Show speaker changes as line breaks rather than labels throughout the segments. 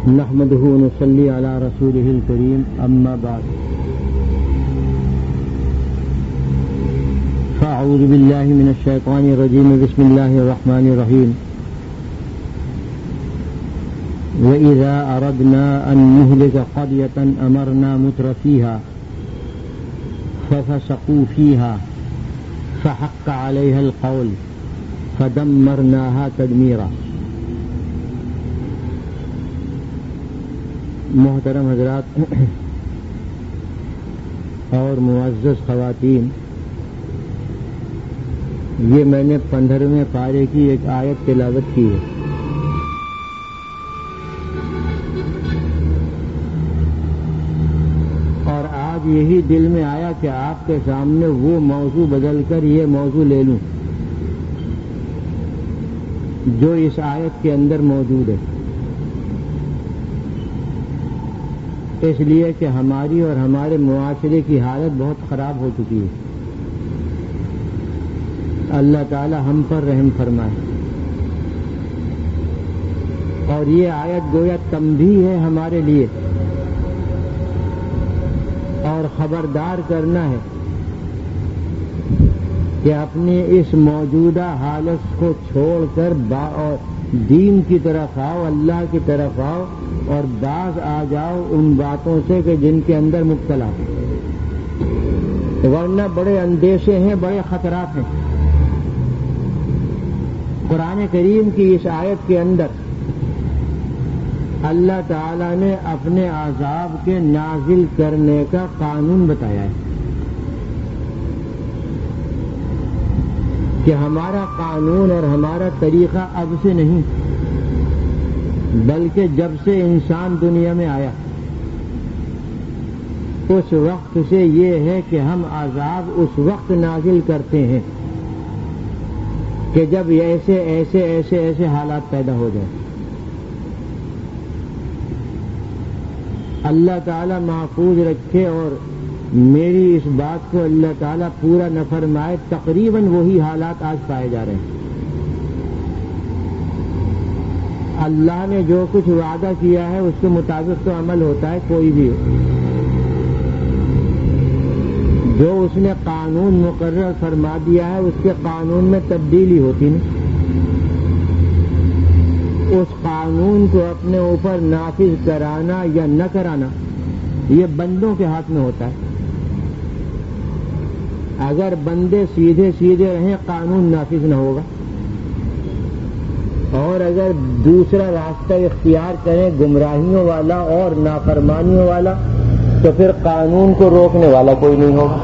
نحمده ونصلي على رسوله الكريم أما بعد فأعوذ بالله من الشيطان الرجيم بسم الله الرحمن الرحيم وإذا أردنا أن نهلك قرية أمرنا متر فيها ففسقوا فيها فحق عليها القول فدمرناها تدميرا. محترم حضرات اور معزز خواتین، یہ میں نے 15ویں پارے کی ایک آیت تلاوت کی ہے. اور آج یہی دل میں آیا کہ آپ کے سامنے وہ موضوع بدل کر یہ موضوع لے لوں جو اس آیت کے اندر موجود ہے، اس لیے کہ ہماری اور ہمارے معاشرے کی حالت بہت خراب ہو چکی ہے. اللہ تعالی ہم پر رحم فرمائے. اور یہ آیت گویا تنبیہ ہے ہمارے لیے اور خبردار کرنا ہے کہ اپنی اس موجودہ حالت کو چھوڑ کر دین کی طرف آؤ، اللہ کی طرف آؤ اور باز آ جاؤ ان باتوں سے کہ جن کے اندر مبتلا ہے، ورنہ بڑے اندیشے ہیں، بڑے خطرات ہیں. قرآن کریم کی اس آیت کے اندر اللہ تعالی نے اپنے عذاب کے نازل کرنے کا قانون بتایا ہے کہ ہمارا قانون اور ہمارا طریقہ اب سے نہیں، بلکہ جب سے انسان دنیا میں آیا اس وقت سے یہ ہے کہ ہم عذاب اس وقت نازل کرتے ہیں کہ جب ایسے حالات پیدا ہو جائیں. اللہ تعالیٰ محفوظ رکھے اور میری اس بات کو اللہ تعالیٰ پورا نہ فرمائے. تقریباً وہی حالات آج پائے جا رہے ہیں. اللہ نے جو کچھ وعدہ کیا ہے اس کے مطابق تو عمل ہوتا ہے کوئی بھی ہو. جو اس نے قانون مقرر فرما دیا ہے اس کے قانون میں تبدیلی ہوتی نہیں. اس قانون کو اپنے اوپر نافذ کرانا یا نہ کرانا یہ بندوں کے ہاتھ میں ہوتا ہے. اگر بندے سیدھے رہیں قانون نافذ نہ ہوگا، اور اگر دوسرا راستہ اختیار کریں گمراہیوں والا اور نافرمانیوں والا تو پھر قانون کو روکنے والا کوئی نہیں ہوگا.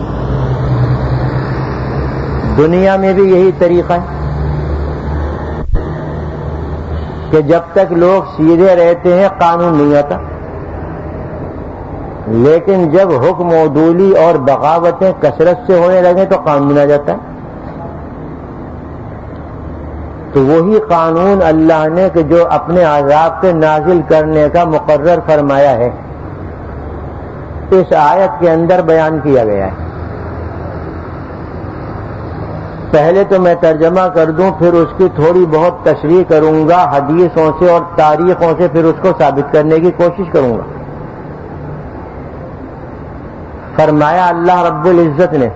دنیا میں بھی یہی طریقہ ہے کہ جب تک لوگ سیدھے رہتے ہیں قانون نہیں آتا، لیکن جب حکم عدولی اور بغاوتیں کثرت سے ہونے لگیں تو قانون آ جاتا ہے. تو وہی قانون اللہ نے کہ جو اپنے عذاب کے نازل کرنے کا مقرر فرمایا ہے اس آیت کے اندر بیان کیا گیا ہے. پہلے تو میں ترجمہ کر دوں، پھر اس کی تھوڑی بہت تشریح کروں گا حدیثوں سے اور تاریخوں سے، پھر اس کو ثابت کرنے کی کوشش کروں گا. فرمایا اللہ رب العزت نے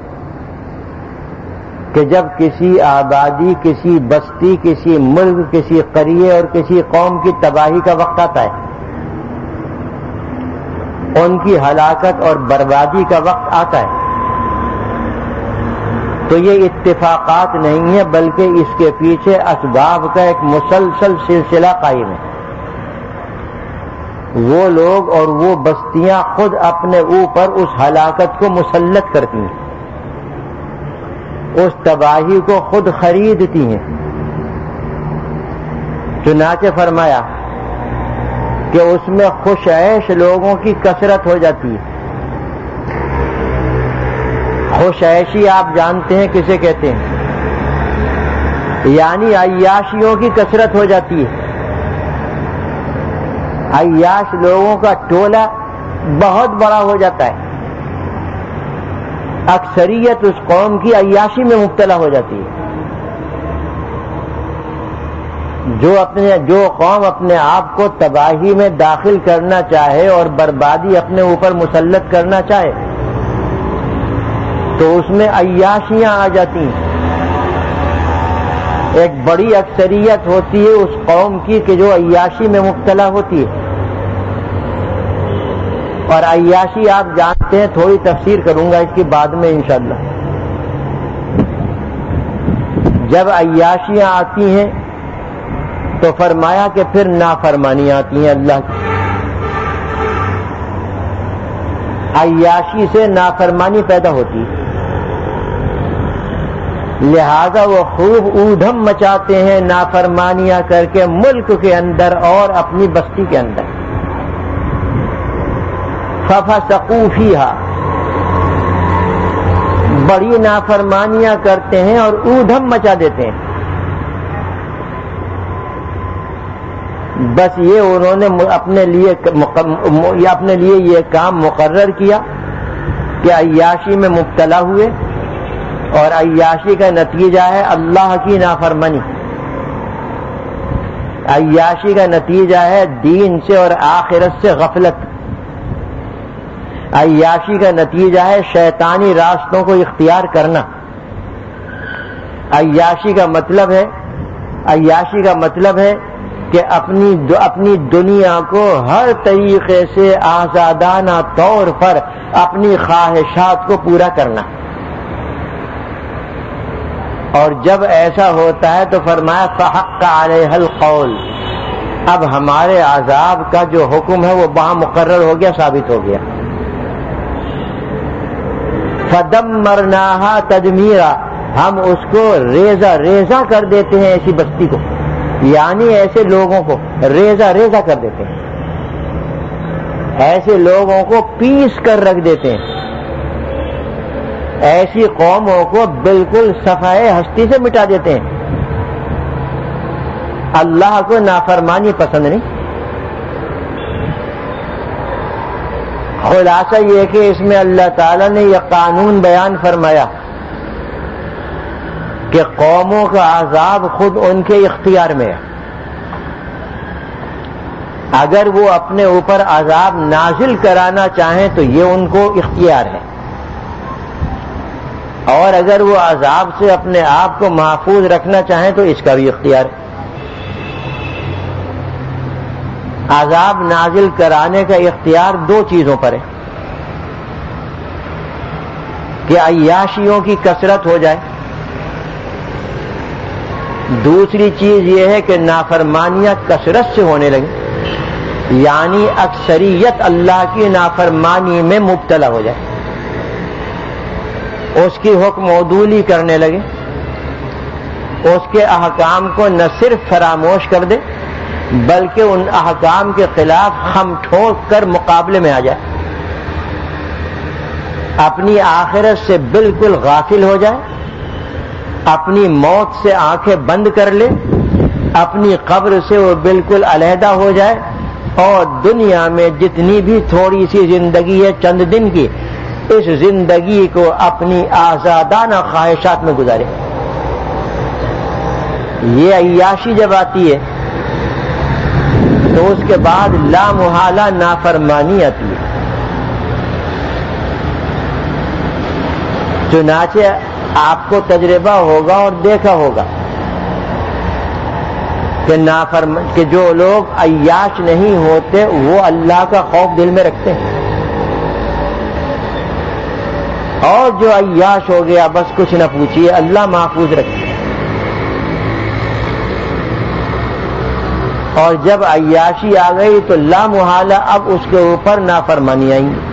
کہ جب کسی آبادی، کسی بستی، کسی ملک، کسی قریے اور کسی قوم کی تباہی کا وقت آتا ہے، ان کی ہلاکت اور بربادی کا وقت آتا ہے، تو یہ اتفاقات نہیں ہے بلکہ اس کے پیچھے اسباب کا ایک مسلسل سلسلہ قائم ہے. وہ لوگ اور وہ بستیاں خود اپنے اوپر اس ہلاکت کو مسلط کرتی ہیں، اس تباہی کو خود خریدتی ہیں. چنانچہ فرمایا کہ اس میں خوش عیش لوگوں کی کثرت ہو جاتی ہے. خوش عیشی آپ جانتے ہیں کسے کہتے ہیں؟ یعنی عیاشیوں کی کثرت ہو جاتی ہے. عیاش لوگوں کا ٹولہ بہت بڑا ہو جاتا ہے. اکثریت اس قوم کی عیاشی میں مبتلا ہو جاتی ہے. جو قوم اپنے آپ کو تباہی میں داخل کرنا چاہے اور بربادی اپنے اوپر مسلط کرنا چاہے تو اس میں عیاشیاں آ جاتی ہیں. ایک بڑی اکثریت ہوتی ہے اس قوم کی کہ جو عیاشی میں مبتلا ہوتی ہے. اور عیاشی آپ جانتے ہیں، تھوڑی تفسیر کروں گا اس کی بعد میں انشاءاللہ. جب عیاشیاں آتی ہیں تو فرمایا کہ پھر نافرمانی آتی ہیں اللہ کی. عیاشی سے نافرمانی پیدا ہوتی ہے، لہذا وہ خوب اودھم مچاتے ہیں نافرمانیاں کر کے ملک کے اندر اور اپنی بستی کے اندر. فَفَسَقُوا فِيهَا، بڑی نافرمانیاں کرتے ہیں اور اودھم مچا دیتے ہیں. بس یہ انہوں نے اپنے لیے یہ کام مقرر کیا کہ عیاشی میں مبتلا ہوئے، اور عیاشی کا نتیجہ ہے اللہ کی نافرمانی. عیاشی کا نتیجہ ہے دین سے اور آخرت سے غفلت. عیاشی کا نتیجہ ہے شیطانی راستوں کو اختیار کرنا. عیاشی کا مطلب ہے کہ اپنی دنیا کو ہر طریقے سے آزادانہ طور پر اپنی خواہشات کو پورا کرنا. اور جب ایسا ہوتا ہے تو فرمایا فحق علیہ القول، اب ہمارے عذاب کا جو حکم ہے وہ وہاں مقرر ہو گیا، ثابت ہو گیا. فدمرناها تدمیرا، ہم اس کو ریزہ کر دیتے ہیں، ایسی بستی کو، یعنی ایسے لوگوں کو ریزہ کر دیتے ہیں، ایسے لوگوں کو پیس کر رکھ دیتے ہیں، ایسی قوموں کو بالکل صفحۂ ہستی سے مٹا دیتے ہیں. اللہ کو نافرمانی پسند نہیں. خلاصہ یہ کہ اس میں اللہ تعالیٰ نے یہ قانون بیان فرمایا کہ قوموں کا عذاب خود ان کے اختیار میں ہے. اگر وہ اپنے اوپر عذاب نازل کرانا چاہیں تو یہ ان کو اختیار ہے، اور اگر وہ عذاب سے اپنے آپ کو محفوظ رکھنا چاہیں تو اس کا بھی اختیار ہے. عذاب نازل کرانے کا اختیار دو چیزوں پر ہے کہ عیاشیوں کی کثرت ہو جائے، دوسری چیز یہ ہے کہ نافرمانیاں کثرت سے ہونے لگیں، یعنی اکثریت اللہ کی نافرمانی میں مبتلا ہو جائے، اس کی حکم عدولی کرنے لگے، اس کے احکام کو نہ صرف فراموش کر دے بلکہ ان احکام کے خلاف خم ٹھوک کر مقابلے میں آ جائے، اپنی آخرت سے بالکل غافل ہو جائے، اپنی موت سے آنکھیں بند کر لے، اپنی قبر سے وہ بالکل علیحدہ ہو جائے، اور دنیا میں جتنی بھی تھوڑی سی زندگی ہے چند دن کی، اس زندگی کو اپنی آزادانہ خواہشات میں گزارے. یہ عیاشی جب آتی ہے تو اس کے بعد لا محالہ نافرمانی آتی ہے. چنانچہ آپ کو تجربہ ہوگا اور دیکھا ہوگا کہ جو لوگ عیاش نہیں ہوتے وہ اللہ کا خوف دل میں رکھتے ہیں، اور جو عیاش ہو گیا بس کچھ نہ پوچھیے، اللہ محفوظ رکھے. اور جب عیاشی آ گئی تو لا محالہ اب اس کے اوپر نافرمانی آئیں گی.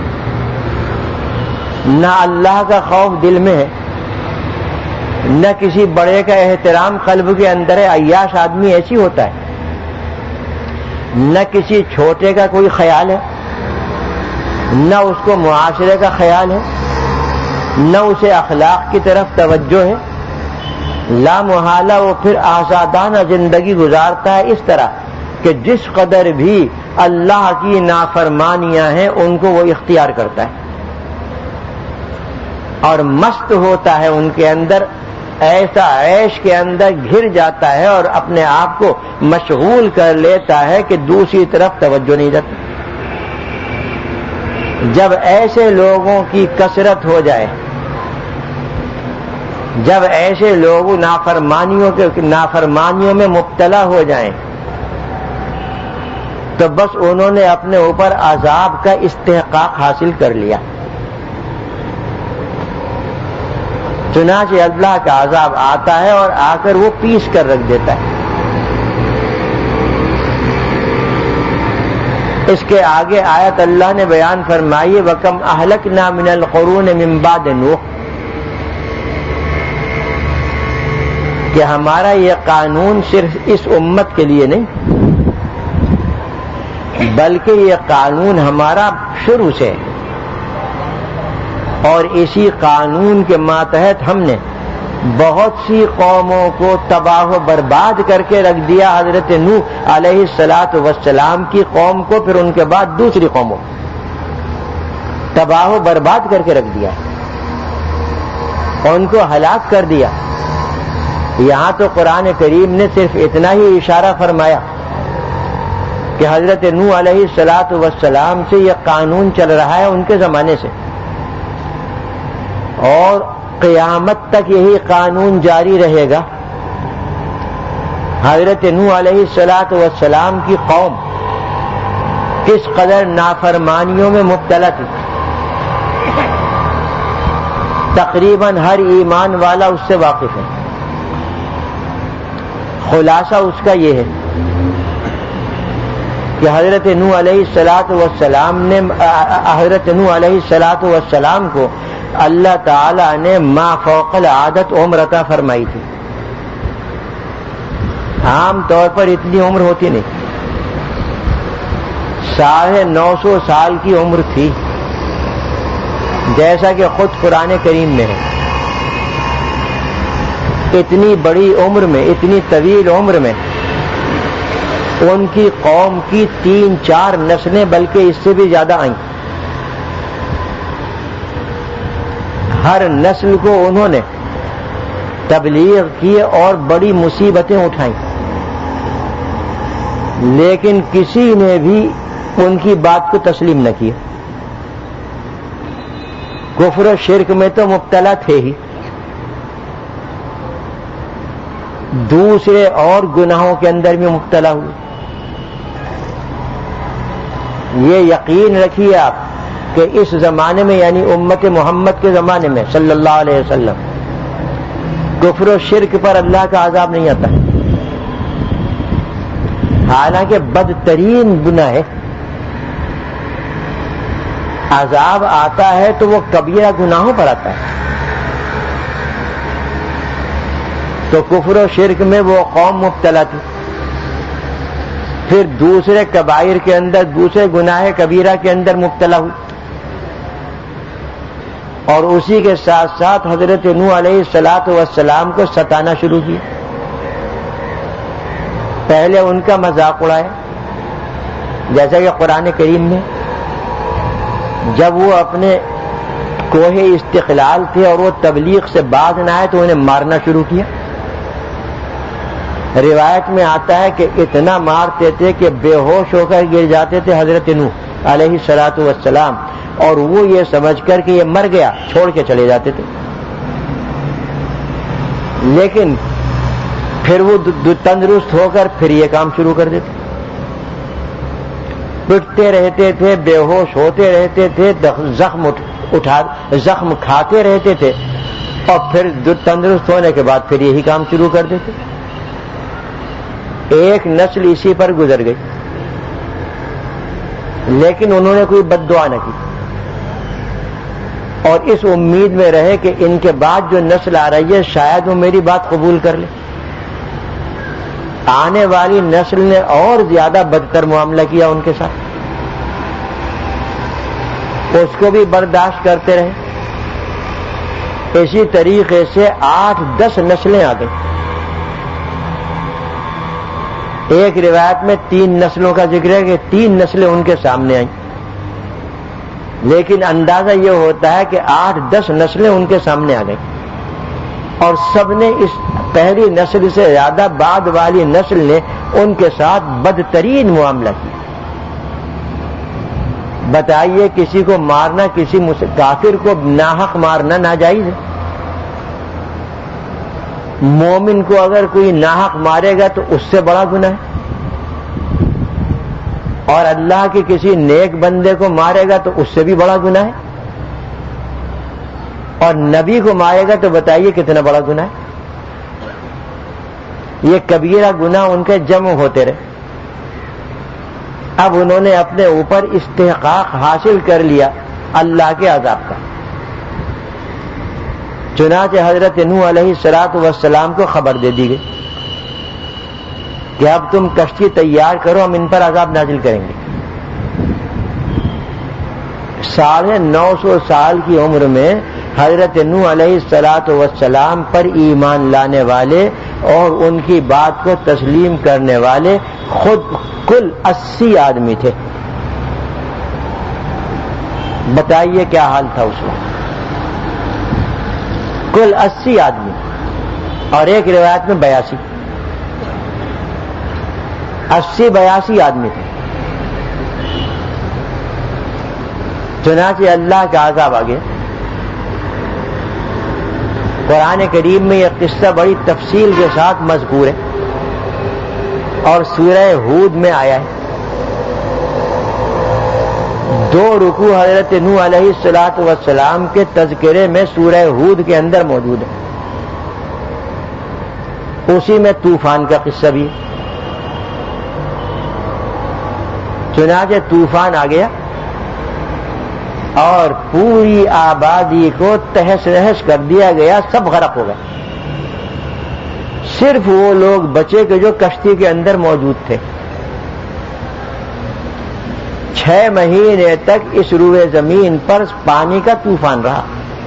نہ اللہ کا خوف دل میں ہے، نہ کسی بڑے کا احترام قلب کے اندر ہے. عیاش آدمی ایسی ہوتا ہے، نہ کسی چھوٹے کا کوئی خیال ہے، نہ اس کو معاشرے کا خیال ہے، نہ اسے اخلاق کی طرف توجہ ہے. لا محالہ وہ پھر آزادانہ زندگی گزارتا ہے اس طرح کہ جس قدر بھی اللہ کی نافرمانیاں ہیں ان کو وہ اختیار کرتا ہے، اور مست ہوتا ہے ان کے اندر ایسا عیش کے اندر گھر جاتا ہے اور اپنے آپ کو مشغول کر لیتا ہے کہ دوسری طرف توجہ نہیں جاتی. جب ایسے لوگوں کی کثرت ہو جائے، جب ایسے لوگ نافرمانیوں میں مبتلا ہو جائیں تو بس انہوں نے اپنے اوپر عذاب کا استحقاق حاصل کر لیا. چنانچہ اللہ کا عذاب آتا ہے اور آ کر وہ پیس کر رکھ دیتا ہے. اس کے آگے آیت اللہ نے بیان فرمائی وَكَمْ أَهْلَكْنَا مِنَ الْقُرُونِ مِنْ بَعْدِ نُوحٍ، کہ ہمارا یہ قانون صرف اس امت کے لیے نہیں بلکہ یہ قانون ہمارا شروع سے، اور اسی قانون کے ماتحت ہم نے بہت سی قوموں کو تباہ و برباد کر کے رکھ دیا. حضرت نوح علیہ السلام کی قوم کو، پھر ان کے بعد دوسری قوموں تباہ و برباد کر کے رکھ دیا، ان کو ہلاک کر دیا. یہاں تو قرآن کریم نے صرف اتنا ہی اشارہ فرمایا کہ حضرت نوح علیہ السلام سے یہ قانون چل رہا ہے ان کے زمانے سے، اور قیامت تک یہی قانون جاری رہے گا. حضرت نوح علیہ السلام کی قوم کس قدر نافرمانیوں میں مبتلا تھی، تقریباً ہر ایمان والا اس سے واقف ہے. خلاصہ اس کا یہ ہے کہ حضرت نوح علیہ السلام کو اللہ تعالی نے ما فوق العادت عمر عطا فرمائی تھی. عام طور پر اتنی عمر ہوتی نہیں، 950 سال کی عمر تھی، جیسا کہ خود قرآن کریم میں ہے. اتنی بڑی عمر میں، اتنی طویل عمر میں ان کی قوم کی 3-4 نسلیں بلکہ اس سے بھی زیادہ آئیں. ہر نسل کو انہوں نے تبلیغ کی اور بڑی مصیبتیں اٹھائیں، لیکن کسی نے بھی ان کی بات کو تسلیم نہ کیا. کفر و شرک میں تو مبتلا تھے ہی، دوسرے اور گناہوں کے اندر بھی مبتلا ہوئے. یہ یقین رکھیے آپ کہ اس زمانے میں، یعنی امت محمد کے زمانے میں صلی اللہ علیہ وسلم، کفر و شرک پر اللہ کا عذاب نہیں آتا، حالانکہ بدترین گناہ ہے. عذاب آتا ہے تو وہ کبیرہ گناہوں پر آتا ہے. تو کفر و شرک میں وہ قوم مبتلا تھی، پھر دوسرے کبائر کے اندر، دوسرے گناہ کبیرہ کے اندر مبتلا ہوئی، اور اسی کے ساتھ ساتھ حضرت نوح علیہ السلام کو ستانا شروع کیا. پہلے ان کا مذاق اڑایا، جیسا کہ قرآن کریم میں جب وہ اپنے کوہ استقلال تھے اور وہ تبلیغ سے باز نہ آئے تو انہیں مارنا شروع کیا. روایت میں آتا ہے کہ اتنا مارتے تھے کہ بے ہوش ہو کر گر جاتے تھے حضرت نوح علیہ السلام، اور وہ یہ سمجھ کر کہ یہ مر گیا چھوڑ کے چلے جاتے تھے. لیکن پھر وہ تندرست ہو کر پھر یہ کام شروع کر دیتے، پٹتے رہتے تھے، بے ہوش ہوتے رہتے تھے، زخم کھاتے رہتے تھے، اور پھر تندرست ہونے کے بعد پھر یہی کام شروع کر دیتے. ایک نسل اسی پر گزر گئی، لیکن انہوں نے کوئی بد دعا نہ کی، اور اس امید میں رہے کہ ان کے بعد جو نسل آ رہی ہے شاید وہ میری بات قبول کر لے. آنے والی نسل نے اور زیادہ بدتر معاملہ کیا ان کے ساتھ، اس کو بھی برداشت کرتے رہے. اسی طریقے سے 8-10 نسلیں آ گئیں. ایک روایت میں 3 نسلوں کا ذکر ہے کہ 3 نسلیں ان کے سامنے آئیں، لیکن اندازہ یہ ہوتا ہے کہ 8-10 نسلیں ان کے سامنے آ گئیں. اور سب نے اس پہلی نسل سے زیادہ بعد والی نسل نے ان کے ساتھ بدترین معاملہ کیا. بتائیے کسی کو مارنا، کسی کافر کو ناحق مارنا ناجائز ہے؟ مومن کو اگر کوئی ناحق مارے گا تو اس سے بڑا گناہ ہے، اور اللہ کے کسی نیک بندے کو مارے گا تو اس سے بھی بڑا گناہ ہے، اور نبی کو مارے گا تو بتائیے کتنا بڑا گناہ ہے. یہ کبیرہ گناہ ان کے جمع ہوتے رہے. اب انہوں نے اپنے اوپر استحقاق حاصل کر لیا اللہ کے عذاب کا. چنانچہ حضرت نوح علیہ السلام کو خبر دے دی گئی کہ اب تم کشتی تیار کرو، ہم ان پر عذاب نازل کریں گے. 950 سال کی عمر میں حضرت نوح علیہ السلام پر ایمان لانے والے اور ان کی بات کو تسلیم کرنے والے خود کل 80 آدمی تھے. بتائیے کیا حال تھا اس وقت. کل 80 آدمی، اور ایک روایت میں 82، 82 آدمی تھے. چنانچہ اللہ کا عذاب آ گیا. قرآن کریم میں یہ قصہ بڑی تفصیل کے ساتھ مذکور ہے اور سورہ ہود میں آیا ہے. 2 رکوع حضرت نوح علیہ السلام کے تذکرے میں سورہ ہود کے اندر موجود ہے. اسی میں طوفان کا قصہ بھی ہے. چنانچہ طوفان آ گیا اور پوری آبادی کو تہس نہس کر دیا گیا، سب غرق ہو گئے. صرف وہ لوگ بچے کہ جو کشتی کے اندر موجود تھے. 6 مہینے تک اس روئے زمین پر پانی کا طوفان رہا.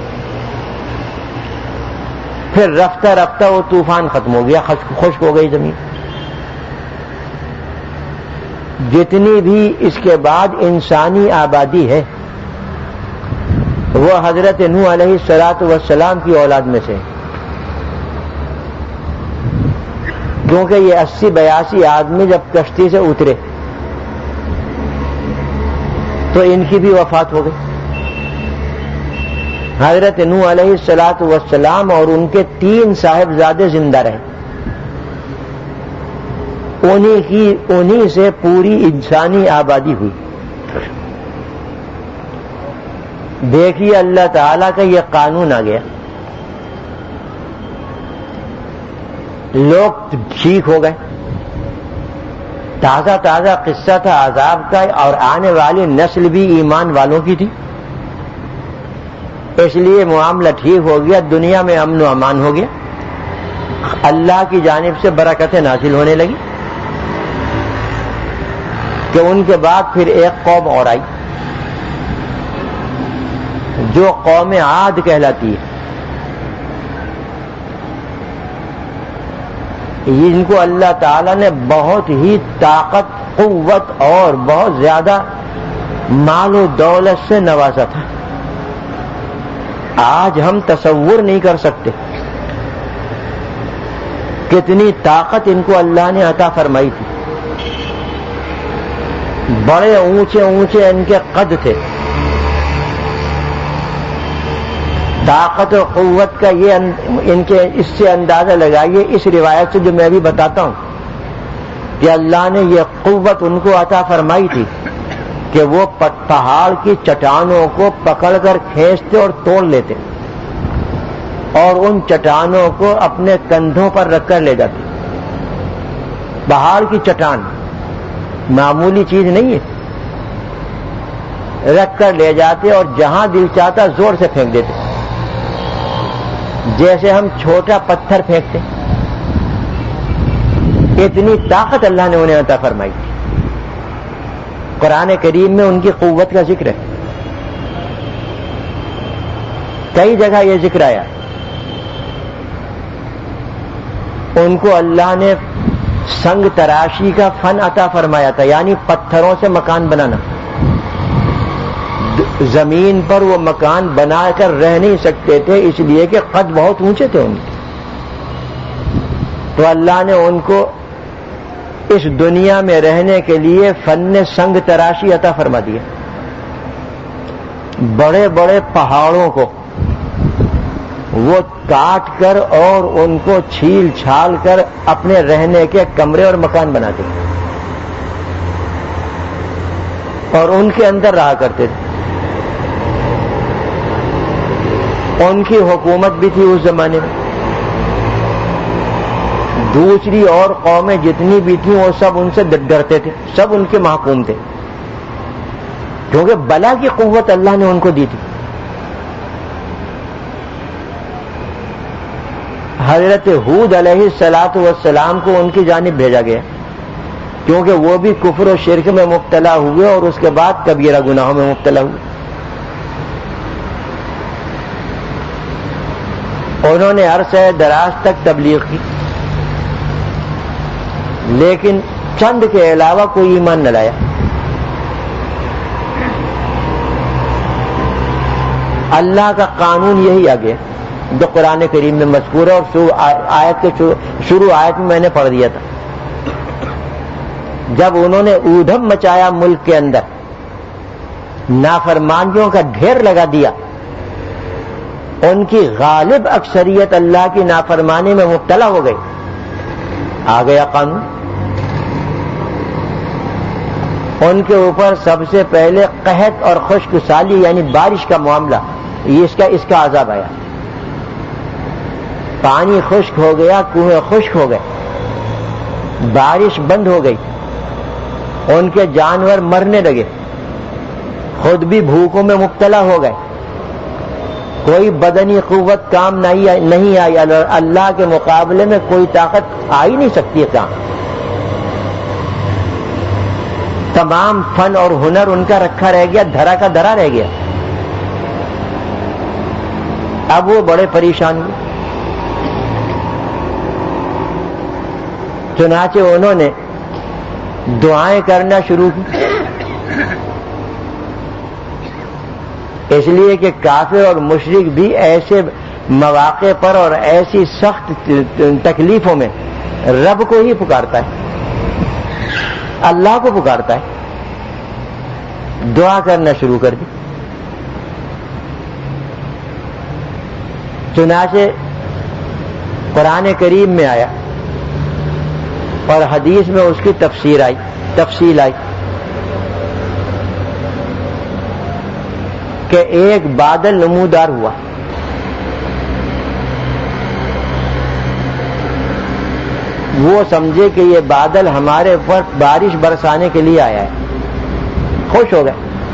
پھر رفتہ رفتہ وہ طوفان ختم ہو گیا، خشک ہو گئی زمین. جتنی بھی اس کے بعد انسانی آبادی ہے وہ حضرت نوح علیہ السلام کی اولاد میں سے، کیونکہ یہ 80-82 آدمی جب کشتی سے اترے تو ان کی بھی وفات ہو گئی. حضرت نوح علیہ السلام اور ان کے 3 صاحبزادے زندہ رہے. انہی سے پوری انسانی آبادی ہوئی. دیکھیے اللہ تعالیٰ کا یہ قانون آ گیا. لوگ ٹھیک ہو گئے. تازہ تازہ قصہ تھا عذاب کا، اور آنے والی نسل بھی ایمان والوں کی تھی، اس لیے معاملہ ٹھیک ہو گیا. دنیا میں امن و امان ہو گیا. اللہ کی جانب سے برکتیں نازل ہونے لگی کہ ان کے بعد پھر ایک قوم اور آئی جو قوم عاد کہلاتی ہے. ان کو اللہ تعالیٰ نے بہت ہی طاقت، قوت اور بہت زیادہ مال و دولت سے نوازا تھا. آج ہم تصور نہیں کر سکتے کتنی طاقت ان کو اللہ نے عطا فرمائی تھی. بڑے اونچے اونچے ان کے قد تھے. طاقت و قوت کا یہ ان کے اس سے اندازہ لگائیے، اس روایت سے جو میں ابھی بتاتا ہوں کہ اللہ نے یہ قوت ان کو عطا فرمائی تھی کہ وہ پہاڑ کی چٹانوں کو پکڑ کر کھینچتے اور توڑ لیتے اور ان چٹانوں کو اپنے کندھوں پر رکھ کر لے جاتے. پہاڑ کی چٹان معمولی چیز نہیں ہے. رکھ کر لے جاتے اور جہاں دل چاہتا زور سے پھینک دیتے، جیسے ہم چھوٹا پتھر پھینکتے. اتنی طاقت اللہ نے انہیں عطا فرمائی تھی. قرآن کریم میں ان کی قوت کا ذکر ہے. کئی جگہ یہ ذکر آیا. ان کو اللہ نے سنگ تراشی کا فن عطا فرمایا تھا، یعنی پتھروں سے مکان بنانا. زمین پر وہ مکان بنا کر رہ نہیں سکتے تھے، اس لیے کہ قد بہت اونچے تھے ان کے. تو اللہ نے ان کو اس دنیا میں رہنے کے لیے فن سنگ تراشی عطا فرما دیا. بڑے بڑے پہاڑوں کو وہ کاٹ کر اور ان کو چھیل چھال کر اپنے رہنے کے کمرے اور مکان بناتے اور ان کے اندر رہا کرتے تھے. ان کی حکومت بھی تھی اس زمانے میں. دوسری اور قومیں جتنی بھی تھیں وہ سب ان سے ڈرتے تھے, سب ان کے محکوم تھے, کیونکہ بلا کی قوت اللہ نے ان کو دی تھی. حضرت ہود علیہ الصلاۃ والسلام کو ان کی جانب بھیجا گیا کیونکہ وہ بھی کفر و شرک میں مبتلا ہوئے اور اس کے بعد کبیرہ گناہوں میں مبتلا ہوئے. انہوں نے عرصہ دراز تک تبلیغ کی, لیکن چند کے علاوہ کوئی ایمان نہ لایا. اللہ کا قانون یہی آ گیا جو قرآن کریم میں مذکور ہے, اور آیت کے شروع آیت میں نے پڑھ دیا تھا. جب انہوں نے اودھم مچایا ملک کے اندر, نافرمانیوں کا ڈھیر لگا دیا, ان کی غالب اکثریت اللہ کی نافرمانی میں مبتلا ہو گئی, آ گیا قانون. ان کے اوپر سب سے پہلے قحط اور خشک سالی یعنی بارش کا معاملہ, اس کا عذاب آیا. پانی خشک ہو گیا, کنویں خشک ہو گئے, بارش بند ہو گئی, ان کے جانور مرنے لگے, خود بھی بھوکوں میں مبتلا ہو گئے. کوئی بدنی قوت کام نہیں آئی, اللہ کے مقابلے میں کوئی طاقت آ ہی نہیں سکتی ہے کام. تمام فن اور ہنر ان کا رکھا رہ گیا, دھرا کا دھرا رہ گیا. اب وہ بڑے پریشان ہوئے. چنانچہ انہوں نے دعائیں کرنا شروع کی, اس لیے کہ کافر اور مشرک بھی ایسے مواقع پر اور ایسی سخت تکلیفوں میں رب کو ہی پکارتا ہے, اللہ کو پکارتا ہے. دعا کرنا شروع کر دی. چنانچہ قرآن کریم میں آیا اور حدیث میں اس کی تفسیر آئی, تفصیل آئی کہ ایک بادل نمودار ہوا, وہ سمجھے کہ یہ بادل ہمارے اوپر بارش برسانے کے لیے آیا ہے, خوش ہو گئے,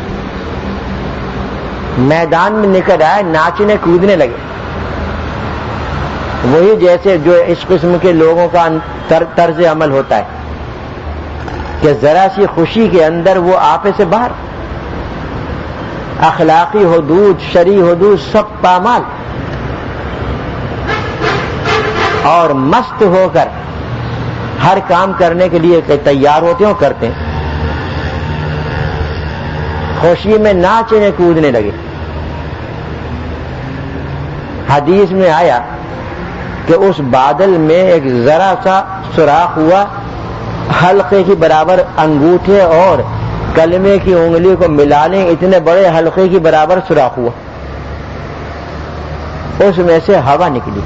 میدان میں نکل آئے, ناچنے کودنے لگے. وہی جیسے جو اس قسم کے لوگوں کا طرز عمل ہوتا ہے کہ ذرا سی خوشی کے اندر وہ آپے سے باہر, اخلاقی حدود, شرعی حدود سب پامال, اور مست ہو کر ہر کام کرنے کے لیے تیار ہوتے ہیں اور کرتے ہیں. خوشی میں ناچنے کودنے لگے. حدیث میں آیا کہ اس بادل میں ایک ذرا سا سوراخ ہوا, حلقے کی برابر انگوٹھے اور کلمے کی انگلی کو ملا لیں اتنے بڑے حلقے کی برابر سوراخ ہوا. اس میں سے ہوا نکلی,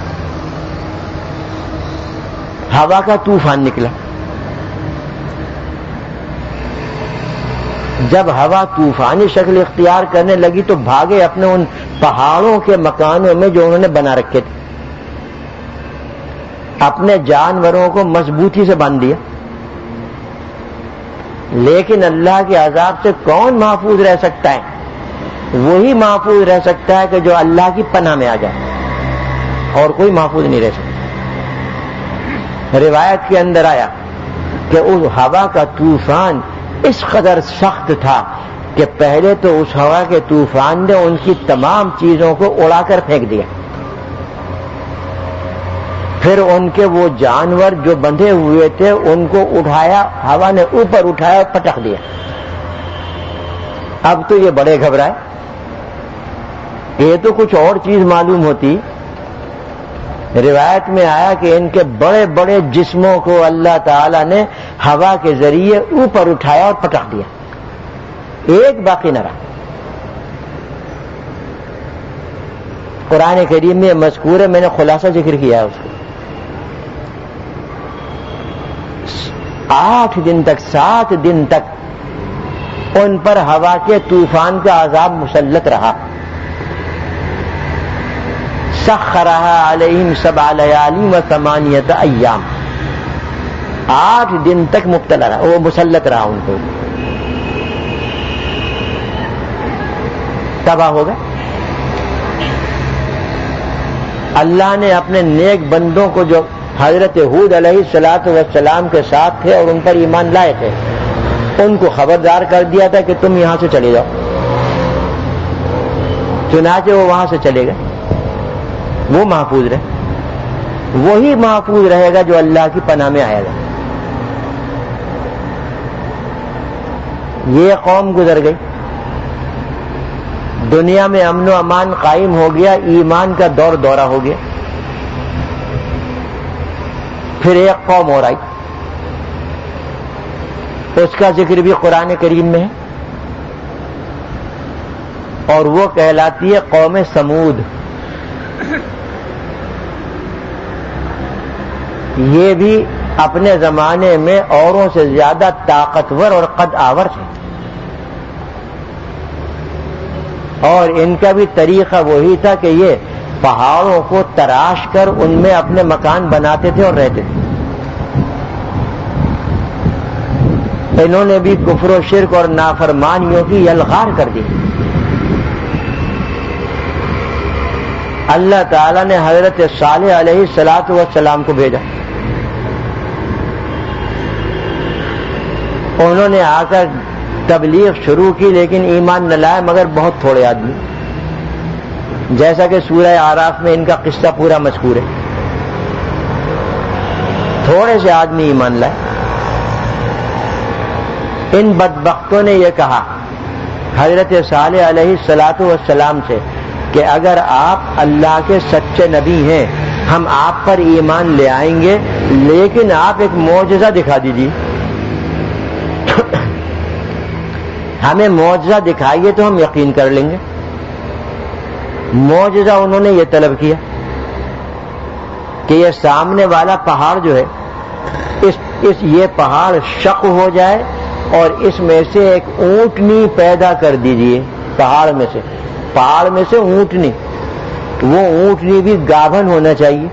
ہوا کا طوفان نکلا. جب ہوا طوفانی شکل اختیار کرنے لگی تو بھاگے اپنے ان پہاڑوں کے مکانوں میں جو انہوں نے بنا رکھے تھے, اپنے جانوروں کو مضبوطی سے باندھ دیا. لیکن اللہ کے عذاب سے کون محفوظ رہ سکتا ہے؟ وہی محفوظ رہ سکتا ہے کہ جو اللہ کی پناہ میں آ جائے, اور کوئی محفوظ نہیں رہ سکتا. روایت کے اندر آیا کہ اس ہوا کا طوفان اس قدر سخت تھا کہ پہلے تو اس ہوا کے طوفان نے ان کی تمام چیزوں کو اڑا کر پھینک دیا, پھر ان کے وہ جانور جو بندھے ہوئے تھے ان کو اٹھایا, ہوا نے اوپر اٹھایا اور پٹک دیا. اب تو یہ بڑے گھبرائے, یہ تو کچھ اور چیز معلوم ہوتی روایت میں آیا کہ ان کے بڑے بڑے جسموں کو اللہ تعالی نے ہوا کے ذریعے اوپر اٹھایا اور پٹک دیا، ایک باقی نہ رہا۔ قرآن کریم میں مذکور ہے، میں نے خلاصہ ذکر کیا ہے اس کو۔ 8 دن تک 7 دن تک ان پر ہوا کے طوفان کا عذاب مسلط رہا۔ سخرها علیہم 7 لیال و 8 ایام، 8 دن تک مبتلا رہا، وہ مسلط رہا ان کو، تباہ ہو گئے۔ اللہ نے اپنے نیک بندوں کو جو حضرت ہود علیہ السلام کے ساتھ تھے اور ان پر ایمان لائے تھے، ان کو خبردار کر دیا تھا کہ تم یہاں سے چلے جاؤ، چنانچہ وہ وہاں سے چلے گئے، وہ محفوظ رہے۔ وہی محفوظ رہے گا جو اللہ کی پناہ میں آئے گا۔ یہ قوم گزر گئی، دنیا میں امن و امان قائم ہو گیا، ایمان کا دور دورہ ہو گیا۔ پھر ایک قوم اور آئی، اس کا ذکر بھی قرآن کریم میں ہے، اور وہ کہلاتی ہے قوم سمود۔ یہ بھی اپنے زمانے میں اوروں سے زیادہ طاقتور اور قد آور تھے، اور ان کا بھی طریقہ وہی تھا کہ یہ پہاڑوں کو تراش کر ان میں اپنے مکان بناتے تھے اور رہتے تھے۔ انہوں نے بھی کفر و شرک اور نافرمانیوں کی یلغار کر دی۔ اللہ تعالیٰ نے حضرت صالح علیہ السلام کو بھیجا، انہوں نے آ کر تبلیغ شروع کی، لیکن ایمان نہ لائے مگر بہت تھوڑے آدمی، جیسا کہ سورہ اعراف میں ان کا قصہ پورا مذکور ہے۔ تھوڑے سے آدمی ایمان لائے۔ ان بدبختوں نے یہ کہا حضرت صالح علیہ السلام سے کہ اگر آپ اللہ کے سچے نبی ہیں ہم آپ پر ایمان لے آئیں گے، لیکن آپ ایک معجزہ دکھا دیجیے، ہمیں معجزہ دکھائیے تو ہم یقین کر لیں گے۔ معجزہ انہوں نے یہ طلب کیا کہ یہ سامنے والا پہاڑ جو ہے یہ پہاڑ شق ہو جائے اور اس میں سے ایک اونٹنی پیدا کر دیجیے، پہاڑ میں سے اونٹنی، وہ اونٹنی بھی گابھن ہونا چاہیے۔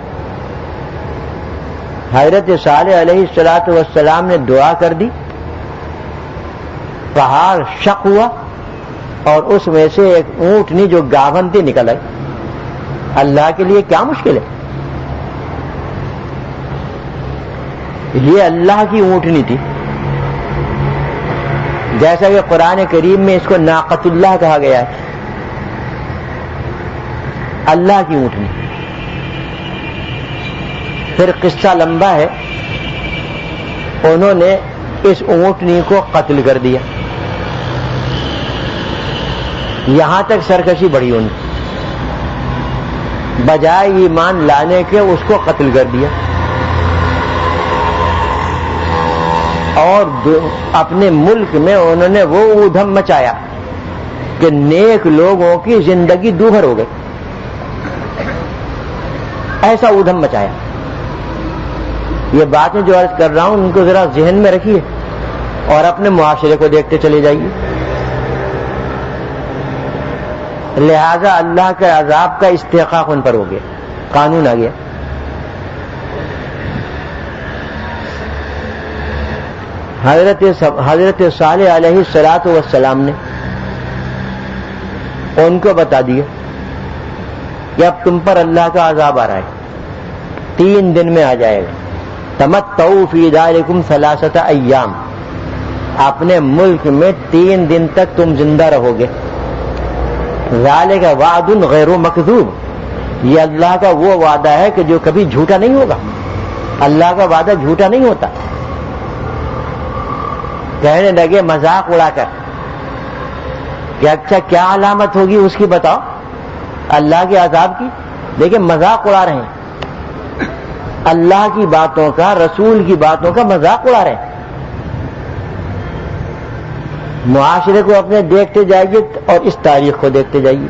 حضرت صالح علیہ السلام نے دعا کر دی، پہاڑ شق ہوا اور اس میں سے ایک اونٹنی جو گابھن تھی نکل آئی۔ اللہ کے لیے کیا مشکل ہے؟ یہ اللہ کی اونٹنی تھی، جیسا کہ قرآن کریم میں اس کو ناقۃ اللہ کہا گیا ہے، اللہ کی اونٹنی۔ پھر قصہ لمبا ہے، انہوں نے اس اونٹنی کو قتل کر دیا، یہاں تک سرکشی بڑھی ان کی، بجائے ایمان لانے کے اس کو قتل کر دیا، اور اپنے ملک میں انہوں نے وہ ادھم مچایا کہ نیک لوگوں کی زندگی دوبھر ہو گئی، ایسا ادھم مچایا۔ یہ باتیں جو عرض کر رہا ہوں ان کو ذرا ذہن میں رکھیے اور اپنے معاشرے کو دیکھتے چلے جائیے۔ لہذا اللہ کے عذاب کا استحقاق ان پر ہو گیا، قانون آ گیا۔ حضرت صالح علیہ السلام نے ان کو بتا دیا کہ اب تم پر اللہ کا عذاب آ رہا ہے، 3 دن میں آ جائے گا۔ تمتعوا فی دارکم 3 ایام، اپنے ملک میں 3 دن تک تم زندہ رہو گے۔ ذالک وعد غیر مکذوب، یہ اللہ کا وہ وعدہ ہے کہ جو کبھی جھوٹا نہیں ہوگا، اللہ کا وعدہ جھوٹا نہیں ہوتا۔ کہنے لگے مذاق اڑا کر کہ اچھا کیا علامت ہوگی اس کی بتاؤ، اللہ کے عذاب کی؟ دیکھیں مذاق اڑا رہے ہیں، اللہ کی باتوں کا، رسول کی باتوں کا مذاق اڑا رہے ہیں. معاشرے کو اپنے دیکھتے جائیے اور اس تاریخ کو دیکھتے جائیے.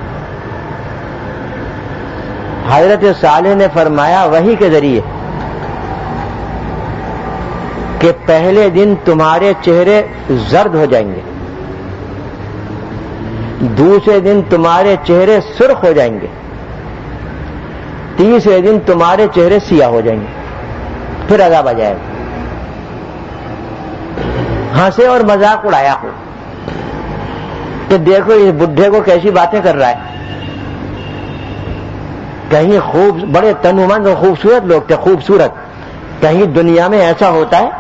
حضرت صالح نے فرمایا وحی کے ذریعے کہ پہلے دن تمہارے چہرے زرد ہو جائیں گے، دوسرے دن تمہارے چہرے سرخ ہو جائیں گے، تیسرے دن تمہارے چہرے سیاہ ہو جائیں گے، پھر عذاب آ جائے گا. ہنسے اور مذاق اڑایا ہو کہ دیکھو اس بڈھے کو کیسی باتیں کر رہا ہے. کہیں بڑے تنومند اور خوبصورت لوگ تھے، خوبصورت، کہیں دنیا میں ایسا ہوتا ہے.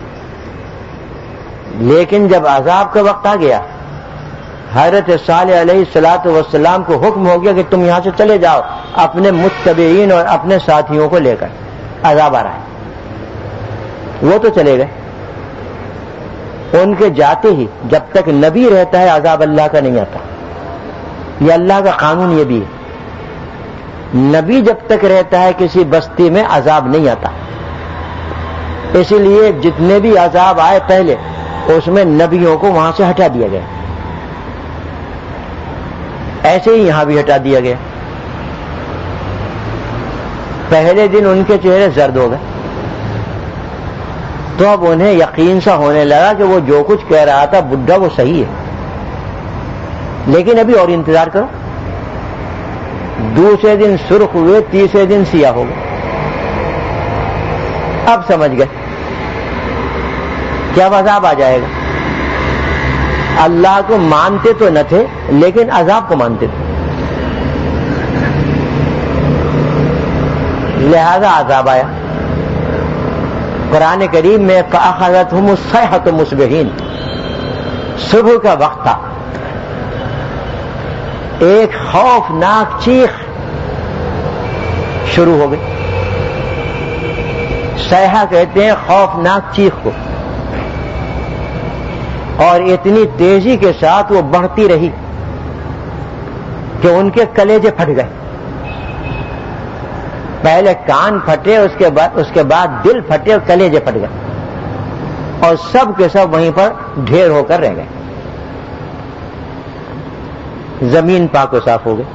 لیکن جب عذاب کا وقت آ گیا، حضرت صالح علیہ الصلوۃ والسلام کو حکم ہو گیا کہ تم یہاں سے چلے جاؤ اپنے متبعین اور اپنے ساتھیوں کو لے کر، عذاب آ رہا ہے. وہ تو چلے گئے. ان کے جاتے ہی جب تک نبی رہتا ہے عذاب اللہ کا نہیں آتا. یہ اللہ کا قانون یہ بھی ہے. نبی جب تک رہتا ہے کسی بستی میں عذاب نہیں آتا. اسی لیے جتنے بھی عذاب آئے پہلے اس میں نبیوں کو وہاں سے ہٹا دیا گیا. ایسے ہی یہاں بھی ہٹا دیا گیا. پہلے دن ان کے چہرے زرد ہو گئے تو اب انہیں یقین سا ہونے لگا کہ وہ جو کچھ کہہ رہا تھا بڈھا وہ صحیح ہے. لیکن ابھی اور انتظار کرو. دوسرے دن سرخ ہوئے، تیسرے دن سیاہ ہو گئے. اب سمجھ گئے کیا عذاب آ جائے گا. اللہ کو مانتے تو نہ تھے لیکن عذاب کو مانتے تھے، لہذا عذاب آیا. قرآن کریم میں فأخذتهم الصیحۃ مصبحین، صبح کا وقت تھا، ایک خوفناک چیخ شروع ہو گئی. صیحہ کہتے ہیں خوفناک چیخ کو، اور اتنی تیزی کے ساتھ وہ بڑھتی رہی کہ ان کے کلیجے پھٹ گئے. پہلے کان پھٹے، اس کے بعد دل پھٹے اور کلیجے پھٹ گئے، اور سب کے سب وہیں پر ڈھیر ہو کر رہ گئے. زمین پاک و صاف ہو گئی.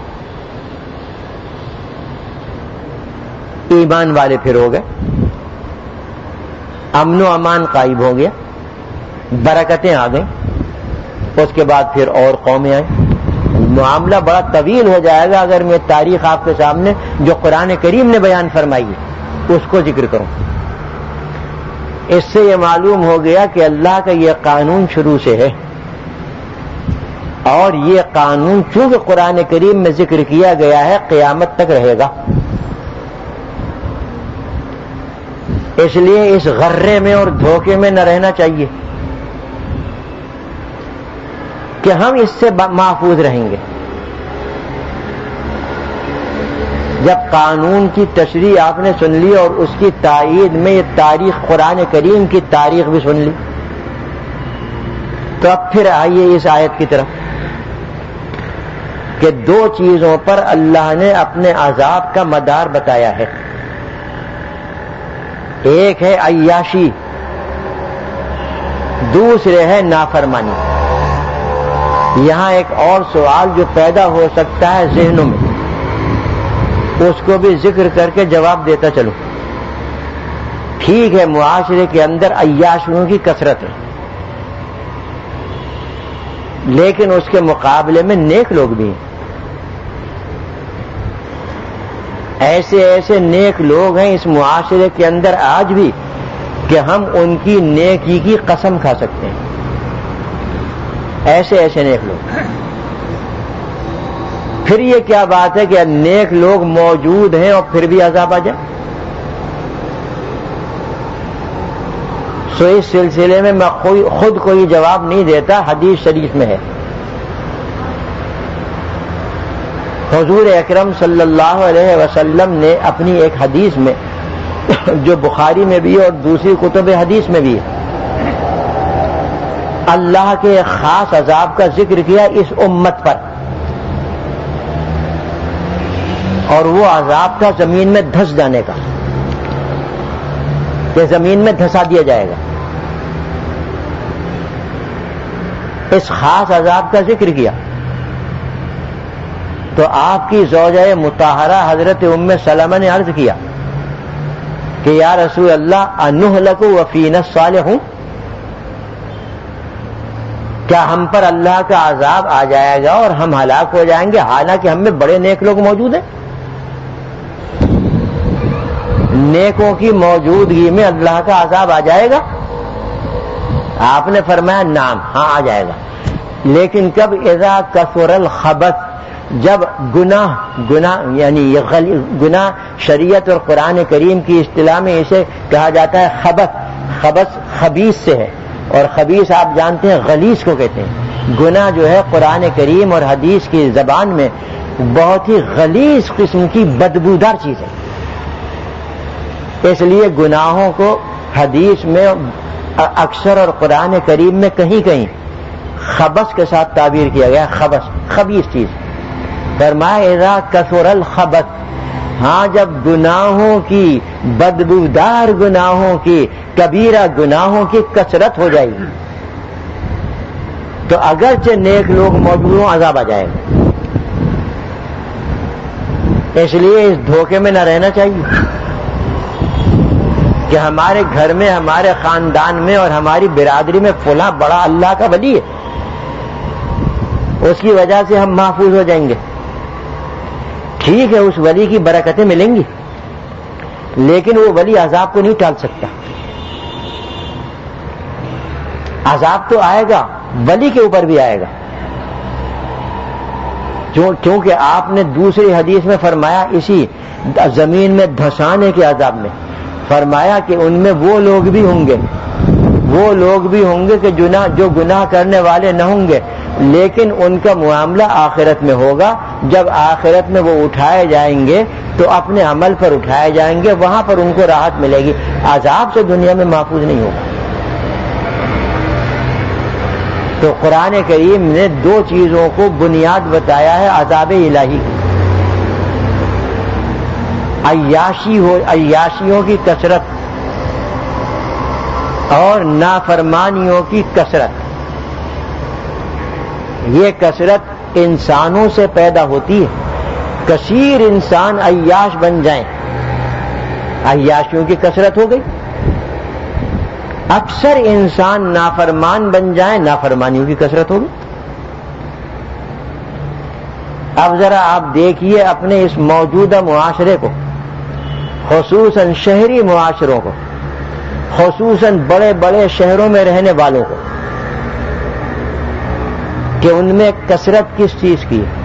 ایمان والے پھر ہو گئے، امن و امان قائم ہو گیا، برکتیں آ گئیں. اس کے بعد پھر اور قومیں آئیں. معاملہ بڑا طویل ہو جائے گا اگر میں تاریخ آپ کے سامنے جو قرآن کریم نے بیان فرمائی ہے اس کو ذکر کروں. اس سے یہ معلوم ہو گیا کہ اللہ کا یہ قانون شروع سے ہے، اور یہ قانون چونکہ قرآن کریم میں ذکر کیا گیا ہے قیامت تک رہے گا. اس لیے اس غرے میں اور دھوکے میں نہ رہنا چاہیے کہ ہم اس سے محفوظ رہیں گے. جب قانون کی تشریح آپ نے سن لی اور اس کی تائید میں یہ تاریخ قرآن کریم کی تاریخ بھی سن لی، تو اب پھر آئیے اس آیت کی طرف کہ دو چیزوں پر اللہ نے اپنے عذاب کا مدار بتایا ہے. ایک ہے عیاشی، دوسرے ہے نافرمانی. یہاں ایک اور سوال جو پیدا ہو سکتا ہے ذہنوں میں، اس کو بھی ذکر کر کے جواب دیتا چلوں. ٹھیک ہے معاشرے کے اندر عیاشیوں کی کثرت ہے، لیکن اس کے مقابلے میں نیک لوگ بھی ہیں. ایسے نیک لوگ ہیں اس معاشرے کے اندر آج بھی کہ ہم ان کی نیکی کی قسم کھا سکتے ہیں. ایسے نیک لوگ. پھر یہ کیا بات ہے کہ نیک لوگ موجود ہیں اور پھر بھی عذاب آ جائے؟ سو اس سلسلے میں خود کوئی جواب نہیں دیتا، حدیث شریف میں ہے. حضور اکرم صلی اللہ علیہ وسلم نے اپنی ایک حدیث میں جو بخاری میں بھی اور دوسری کتب حدیث میں بھی ہے اللہ کے خاص عذاب کا ذکر کیا اس امت پر، اور وہ عذاب کا زمین میں دھس جانے کا. کہ زمین میں دھسا دیا جائے گا. اس خاص عذاب کا ذکر کیا تو آپ کی زوجہ مطہرہ حضرت ام سلمہ نے عرض کیا کہ یا رسول اللہ انہلک وفینا الصالحون، کیا ہم پر اللہ کا عذاب آ جائے گا اور ہم ہلاک ہو جائیں گے حالانکہ ہم میں بڑے نیک لوگ موجود ہیں؟ نیکوں کی موجودگی میں اللہ کا عذاب آ جائے گا؟ آپ نے فرمایا نعم، ہاں آ جائے گا. لیکن کب؟ اذا کثر الخبث، جب گناہ یعنی یہ گناہ شریعت اور قرآن کریم کی اصطلاح میں اسے کہا جاتا ہے خبث خبیث سے ہے، اور خبیث آپ جانتے ہیں غلیظ کو کہتے ہیں. گناہ جو ہے قرآن کریم اور حدیث کی زبان میں بہت ہی غلیظ قسم کی بدبودار چیز ہے. اس لیے گناہوں کو حدیث میں اکثر اور قرآن کریم میں کہیں کہیں خبث کے ساتھ تعبیر کیا گیا. خبیث چیز. فرمایا اذا کثر الخبث، ہاں جب گناہوں کی بدبودار گناہوں کی کبیرہ گناہوں کی کثرت ہو جائے گی تو اگرچہ نیک لوگ موجود ہوں عذاب آ جائے گا. اس لیے اس دھوکے میں نہ رہنا چاہیے کہ ہمارے گھر میں، ہمارے خاندان میں اور ہماری برادری میں فلاں بڑا اللہ کا ولی ہے، اس کی وجہ سے ہم محفوظ ہو جائیں گے. ٹھیک ہے، اس ولی کی برکتیں ملیں گی، لیکن وہ ولی عذاب کو نہیں ٹال سکتا. عذاب تو آئے گا، ولی کے اوپر بھی آئے گا، کیونکہ آپ نے دوسری حدیث میں فرمایا اسی زمین میں دھسانے کے عذاب میں فرمایا کہ ان میں وہ لوگ بھی ہوں گے کہ جو گناہ کرنے والے نہ ہوں گے، لیکن ان کا معاملہ آخرت میں ہوگا. جب آخرت میں وہ اٹھائے جائیں گے تو اپنے عمل پر اٹھائے جائیں گے، وہاں پر ان کو راحت ملے گی، عذاب سے دنیا میں محفوظ نہیں ہوگا. تو قرآن کریم نے دو چیزوں کو بنیاد بتایا ہے عذاب الہی کی. عیاشیوں کی کثرت اور نافرمانیوں کی کثرت. یہ کثرت انسانوں سے پیدا ہوتی ہے. کثیر انسان عیاش بن جائیں، عیاشیوں کی کثرت ہو گئی. اکثر انسان نافرمان بن جائیں، نافرمانیوں کی کثرت ہوگی. اب ذرا آپ دیکھیے اپنے اس موجودہ معاشرے کو، خصوصاً شہری معاشروں کو، خصوصاً بڑے بڑے شہروں میں رہنے والوں کو، کہ ان میں کثرت کس چیز کی ہے،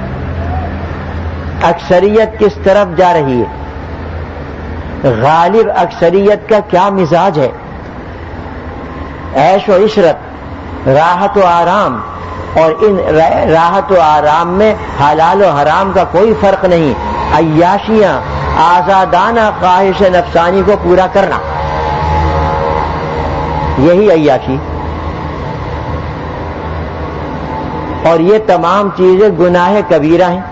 اکثریت کس طرف جا رہی ہے، غالب اکثریت کا کیا مزاج ہے. عیش و عشرت، راحت و آرام، اور ان راحت و آرام میں حلال و حرام کا کوئی فرق نہیں. عیاشیاں، آزادانہ خواہش نفسانی کو پورا کرنا، یہی عیاشی. اور یہ تمام چیزیں گناہ کبیرہ ہیں.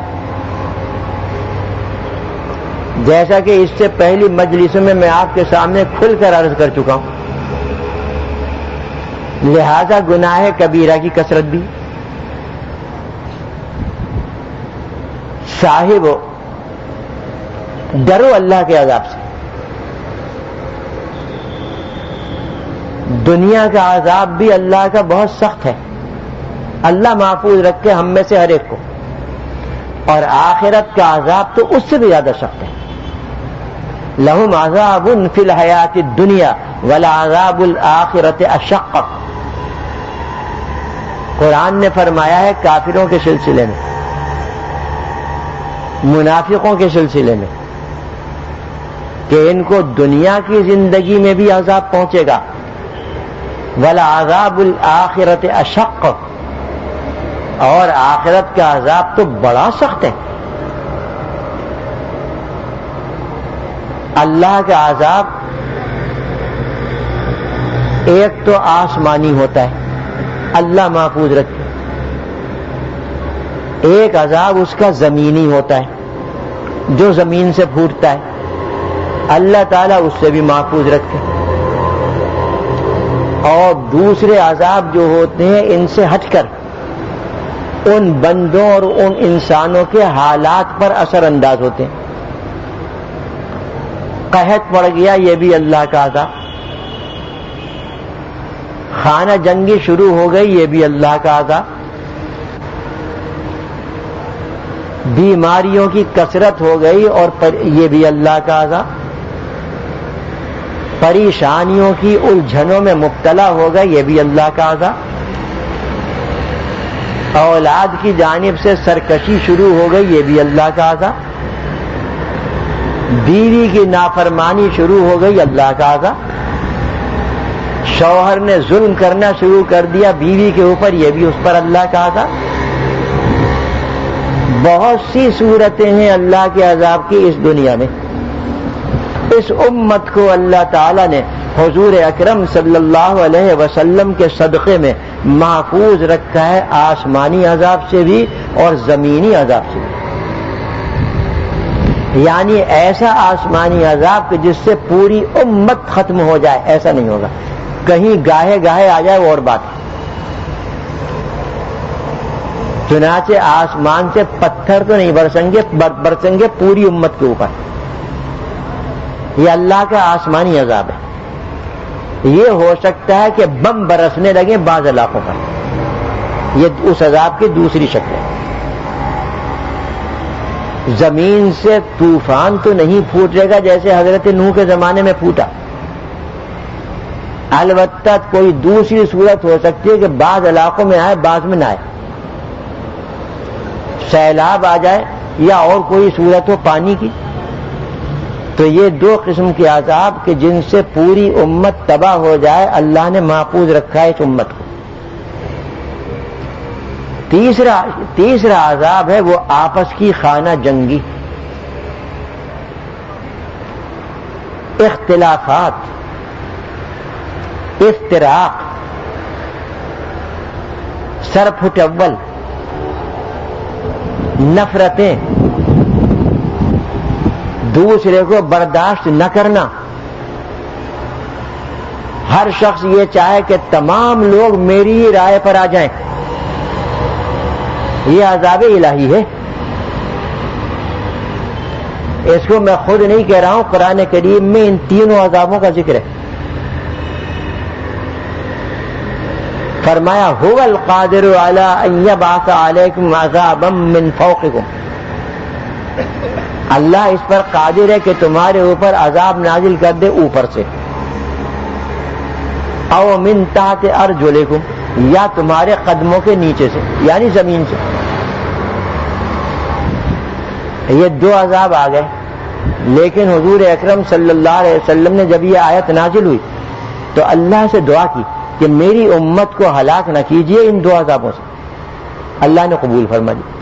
جیسا کہ اس سے پہلی مجلسوں میں آپ کے سامنے کھل کر عرض کر چکا ہوں. لہذا گناہ کبیرہ کی کثرت بھی. صاحب ڈرو اللہ کے عذاب سے. دنیا کا عذاب بھی اللہ کا بہت سخت ہے، اللہ محفوظ رکھے ہم میں سے ہر ایک کو. اور آخرت کا عذاب تو اس سے بھی زیادہ سخت ہے. لہم عذاب فی الحیات الدنیا ولعذاب الآخرۃ اشق. قرآن نے فرمایا ہے کافروں کے سلسلے میں، منافقوں کے سلسلے میں، کہ ان کو دنیا کی زندگی میں بھی عذاب پہنچے گا. وَلَعَذَابُ الْآخِرَةِ أَشَقُّ، اور آخرت کا عذاب تو بڑا سخت ہے. اللہ کا عذاب ایک تو آسمانی ہوتا ہے، اللہ محفوظ رکھے. ایک عذاب اس کا زمینی ہوتا ہے، جو زمین سے پھوٹتا ہے، اللہ تعالیٰ اس سے بھی محفوظ رکھے. اور دوسرے عذاب جو ہوتے ہیں ان سے ہٹ کر ان بندوں اور ان انسانوں کے حالات پر اثر انداز ہوتے ہیں. قحط پڑ گیا، یہ بھی اللہ کا عذاب. خانہ جنگی شروع ہو گئی، یہ بھی اللہ کا عذاب. بیماریوں کی کثرت ہو گئی اور یہ بھی اللہ کا عذاب. پریشانیوں کی الجھنوں میں مبتلا ہو گئے، یہ بھی اللہ کا عذاب. اولاد کی جانب سے سرکشی شروع ہو گئی، یہ بھی اللہ کا عذاب. بیوی کی نافرمانی شروع ہو گئی، اللہ کا عذاب. شوہر نے ظلم کرنا شروع کر دیا بیوی کے اوپر، یہ بھی اس پر اللہ کا عذاب. بہت سی صورتیں ہیں اللہ کے عذاب کی اس دنیا میں. اس امت کو اللہ تعالیٰ نے حضور اکرم صلی اللہ علیہ وسلم کے صدقے میں محفوظ رکھا ہے، آسمانی عذاب سے بھی اور زمینی عذاب سے بھی. یعنی ایسا آسمانی عذاب کہ جس سے پوری امت ختم ہو جائے، ایسا نہیں ہوگا. کہیں گاہے گاہے آ جائے وہ اور بات. چنانچہ آسمان سے پتھر تو نہیں برسیں گے پوری امت کے اوپر. یہ اللہ کا آسمانی عذاب ہے. یہ ہو سکتا ہے کہ بم برسنے لگے بعض علاقوں پر، یہ اس عذاب کی دوسری شکل ہے. زمین سے طوفان تو نہیں پھوٹے گا جیسے حضرت نوح کے زمانے میں پھوٹا. البتہ کوئی دوسری صورت ہو سکتی ہے کہ بعض علاقوں میں آئے بعض میں نہ آئے، سیلاب آ جائے یا اور کوئی صورت ہو پانی کی. تو یہ دو قسم کے عذاب کہ جن سے پوری امت تباہ ہو جائے اللہ نے محفوظ رکھا ہے اس امت کو. تیسرا عذاب ہے وہ آپس کی خانہ جنگی، اختلافات، افتراق، سر پھٹول، نفرتیں، دوسرے کو برداشت نہ کرنا. ہر شخص یہ چاہے کہ تمام لوگ میری ہی رائے پر آ جائیں. یہ عذاب الہی ہے. اس کو میں خود نہیں کہہ رہا ہوں، قرآن کریم میں ان تینوں عذابوں کا ذکر ہے. فرمایا هو القادر علی ان یبعث علیکم عذابا من فوقکم. اللہ اس پر قادر ہے کہ تمہارے اوپر عذاب نازل کر دے اوپر سے، او من تحت ارجلکم، یا تمہارے قدموں کے نیچے سے یعنی زمین سے. یہ دو عذاب آ گئے. لیکن حضور اکرم صلی اللہ علیہ وسلم نے جب یہ آیت نازل ہوئی تو اللہ سے دعا کی کہ میری امت کو ہلاک نہ کیجیے ان دو عذابوں سے. اللہ نے قبول فرما لی.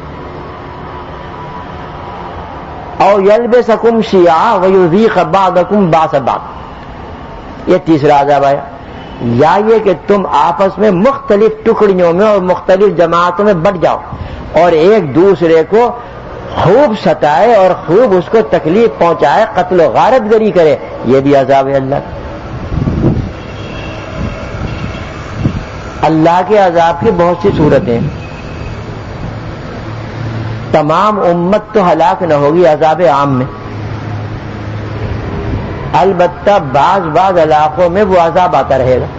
او یلبسکم شیعا ویذیق بعضکم بعض بعض، یہ تیسرا عذاب آیا. یا یہ کہ تم آپس میں مختلف ٹکڑیوں میں اور مختلف جماعتوں میں بٹ جاؤ اور ایک دوسرے کو خوب ستائے اور خوب اس کو تکلیف پہنچائے، قتل و غارت گری کرے. یہ بھی عذاب ہے اللہ کا. اللہ کے عذاب کی بہت سی صورتیں ہیں. تمام امت تو ہلاک نہ ہوگی عذاب عام میں، البتہ بعض علاقوں میں وہ عذاب آتا رہے گا.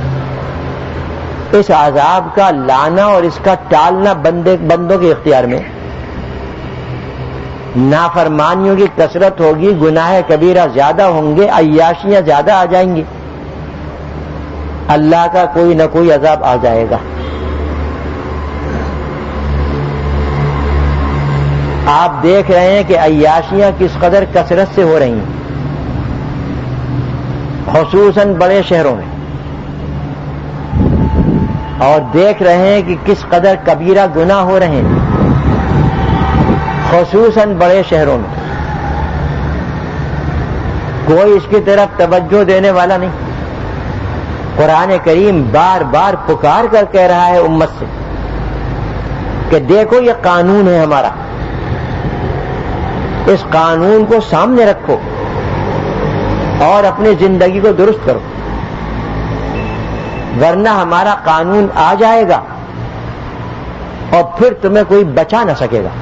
اس عذاب کا لانا اور اس کا ٹالنا بندوں کے اختیار میں. نافرمانیوں کی کثرت ہوگی، گناہ کبیرہ زیادہ ہوں گے، عیاشیاں زیادہ آ جائیں گی، اللہ کا کوئی نہ کوئی عذاب آ جائے گا. آپ دیکھ رہے ہیں کہ عیاشیاں کس قدر کثرت سے ہو رہی ہیں، خصوصاً بڑے شہروں میں، اور دیکھ رہے ہیں کہ کس قدر کبیرہ گناہ ہو رہے ہیں خصوصاً بڑے شہروں میں. کوئی اس کی طرف توجہ دینے والا نہیں. قرآن کریم بار بار پکار کر کہہ رہا ہے امت سے کہ دیکھو یہ قانون ہے ہمارا، اس قانون کو سامنے رکھو اور اپنی زندگی کو درست کرو. ورنہ ہمارا قانون آ جائے گا اور پھر تمہیں کوئی بچا نہ سکے گا.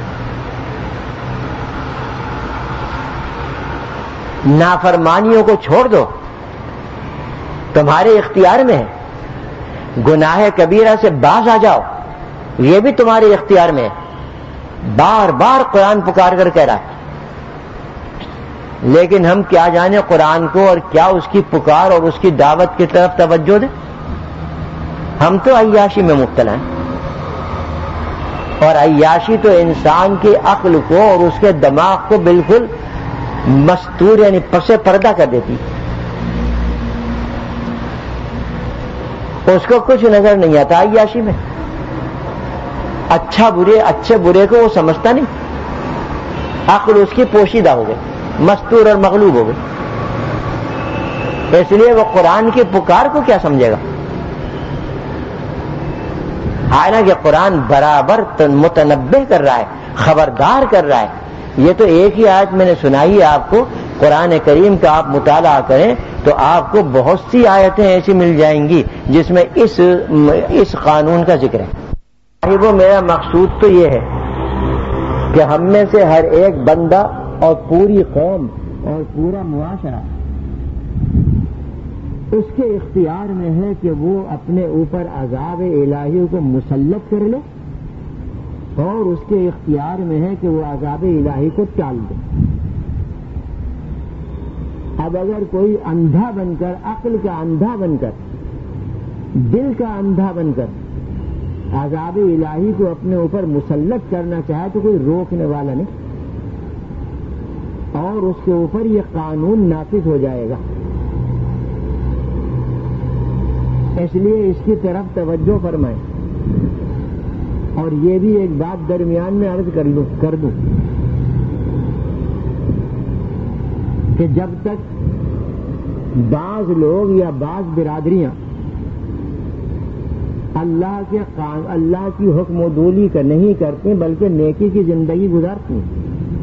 نافرمانیوں کو چھوڑ دو، تمہارے اختیار میں ہے. گناہ کبیرہ سے باز آ جاؤ، یہ بھی تمہارے اختیار میں ہے. بار بار قرآن پکار کر کہہ رہا ہے. لیکن ہم کیا جانے قرآن کو اور کیا اس کی پکار اور اس کی دعوت کی طرف توجہ دیں. ہم تو عیاشی میں مبتلا ہیں، اور عیاشی تو انسان کی عقل کو اور اس کے دماغ کو بالکل مستور یعنی پس پردہ کر دیتی. اس کو کچھ نظر نہیں آتا عیاشی میں. اچھے برے کو وہ سمجھتا نہیں. عقل اس کی پوشیدہ ہو گئی، مستور اور مغلوب ہو گئی. اس لیے وہ قرآن کی پکار کو کیا سمجھے گا؟ حالانکہ قرآن برابر متنبہ کر رہا ہے، خبردار کر رہا ہے. یہ تو ایک ہی آیت میں نے سنائی ہے آپ کو. قرآن کریم کا آپ مطالعہ کریں تو آپ کو بہت سی آیتیں ایسی مل جائیں گی جس میں اس قانون کا ذکر ہے. وہ میرا مقصود تو یہ ہے کہ ہم میں سے ہر ایک بندہ اور پوری قوم اور پورا معاشرہ اس کے اختیار میں ہے کہ وہ اپنے اوپر عذاب الہی کو مسلط کر لے، اور اس کے اختیار میں ہے کہ وہ عذاب الہی کو ٹال دے. اب اگر کوئی اندھا بن کر، عقل کا اندھا بن کر، دل کا اندھا بن کر عذاب الہی کو اپنے اوپر مسلط کرنا چاہے تو کوئی روکنے والا نہیں، اور اس کے اوپر یہ قانون نافذ ہو جائے گا. اس لیے اس کی طرف توجہ فرمائیں. اور یہ بھی ایک بات درمیان میں عرض کر دوں کہ جب تک بعض لوگ یا بعض برادریاں اللہ کی حکم و دولی کا نہیں کرتے بلکہ نیکی کی زندگی گزارتی ہیں،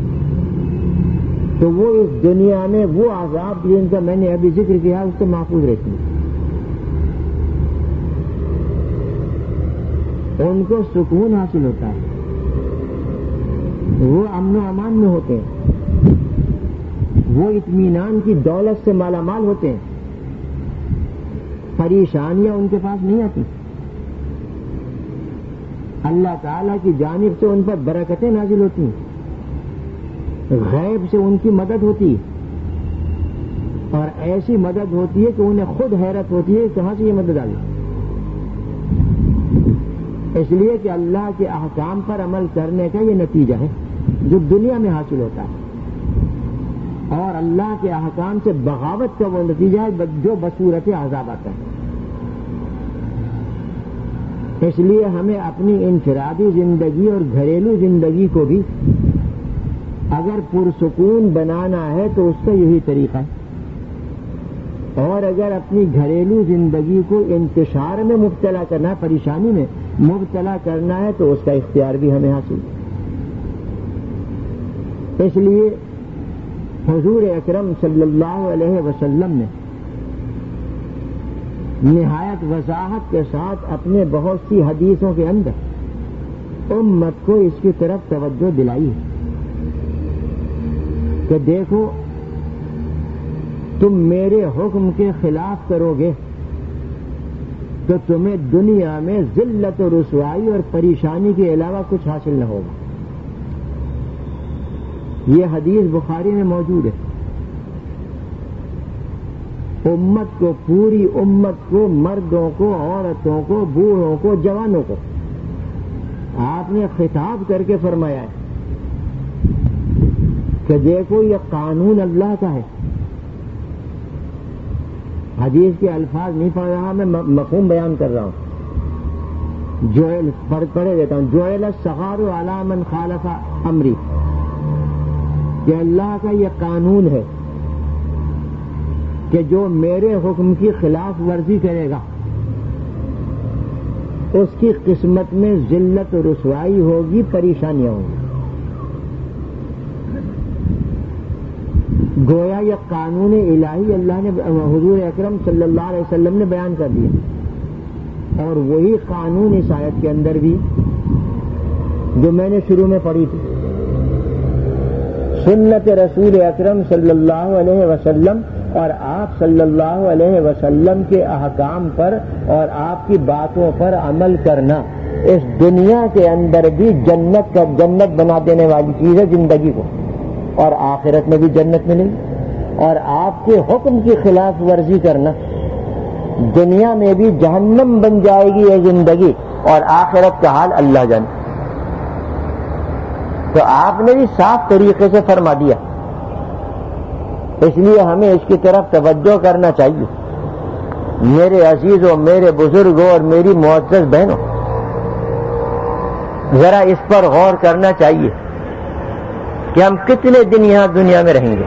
تو وہ اس دنیا میں وہ عذاب جن کا میں نے ابھی ذکر کیا اس سے محفوظ رہتی ہیں. ان کو سکون حاصل ہوتا ہے، وہ امن و امان میں ہوتے ہیں، وہ اطمینان کی دولت سے مالا مال ہوتے ہیں، پریشانیاں ان کے پاس نہیں آتی. اللہ تعالیٰ کی جانب سے ان پر برکتیں نازل ہوتی ہیں، غیب سے ان کی مدد ہوتی ہے، اور ایسی مدد ہوتی ہے کہ انہیں خود حیرت ہوتی ہے کہاں سے یہ مدد آئی. اس لیے کہ اللہ کے احکام پر عمل کرنے کا یہ نتیجہ ہے جو دنیا میں حاصل ہوتا ہے، اور اللہ کے احکام سے بغاوت کا وہ نتیجہ ہے جو بصورت عذاب آتا ہے. اس لیے ہمیں اپنی انفرادی زندگی اور گھریلو زندگی کو بھی اگر پرسکون بنانا ہے تو اس کا یہی طریقہ ہے، اور اگر اپنی گھریلو زندگی کو انتشار میں مبتلا کرنا ہے، پریشانی میں مبتلا کرنا ہے، تو اس کا اختیار بھی ہمیں حاصل ہے. اس لیے حضور اکرم صلی اللہ علیہ وسلم نے نہایت وضاحت کے ساتھ اپنے بہت سی حدیثوں کے اندر امت کو اس کی طرف توجہ دلائی ہے کہ دیکھو تم میرے حکم کے خلاف کرو گے تو تمہیں دنیا میں ذلت و رسوائی اور پریشانی کے علاوہ کچھ حاصل نہ ہوگا. یہ حدیث بخاری میں موجود ہے. امت کو، پوری امت کو، مردوں کو، عورتوں کو، بوڑھوں کو، جوانوں کو آپ نے خطاب کر کے فرمایا ہے کہ دیکھو یہ قانون اللہ کا ہے. حدیث کے الفاظ نہیں پڑھ رہا میں، مفہوم بیان کر رہا ہوں. پڑھے دیتا ہوں. جعل الصغار علی من خالف امری، کہ اللہ کا یہ قانون ہے کہ جو میرے حکم کی خلاف ورزی کرے گا اس کی قسمت میں ذلت و رسوائی ہوگی، پریشانیاں ہوں گی. گویا یہ قانون الہی اللہ نے، حضور اکرم صلی اللہ علیہ وسلم نے بیان کر دیا اور وہی قانون اس آیت کے اندر بھی جو میں نے شروع میں پڑھی تھی، سنت رسول اکرم صلی اللہ علیہ وسلم اور آپ صلی اللہ علیہ وسلم کے احکام پر اور آپ کی باتوں پر عمل کرنا اس دنیا کے اندر بھی جنت بنا دینے والی چیز ہے زندگی کو، اور آخرت میں بھی جنت ملے گی۔ اور آپ کے حکم کی خلاف ورزی کرنا دنیا میں بھی جہنم بن جائے گی یہ زندگی، اور آخرت کا حال اللہ جانے۔ تو آپ نے بھی صاف طریقے سے فرما دیا، اس لیے ہمیں اس کی طرف توجہ کرنا چاہیے۔ میرے عزیزوں، میرے بزرگوں اور میری معزز بہنوں، ذرا اس پر غور کرنا چاہیے کہ ہم کتنے دن یہاں دنیا میں رہیں گے۔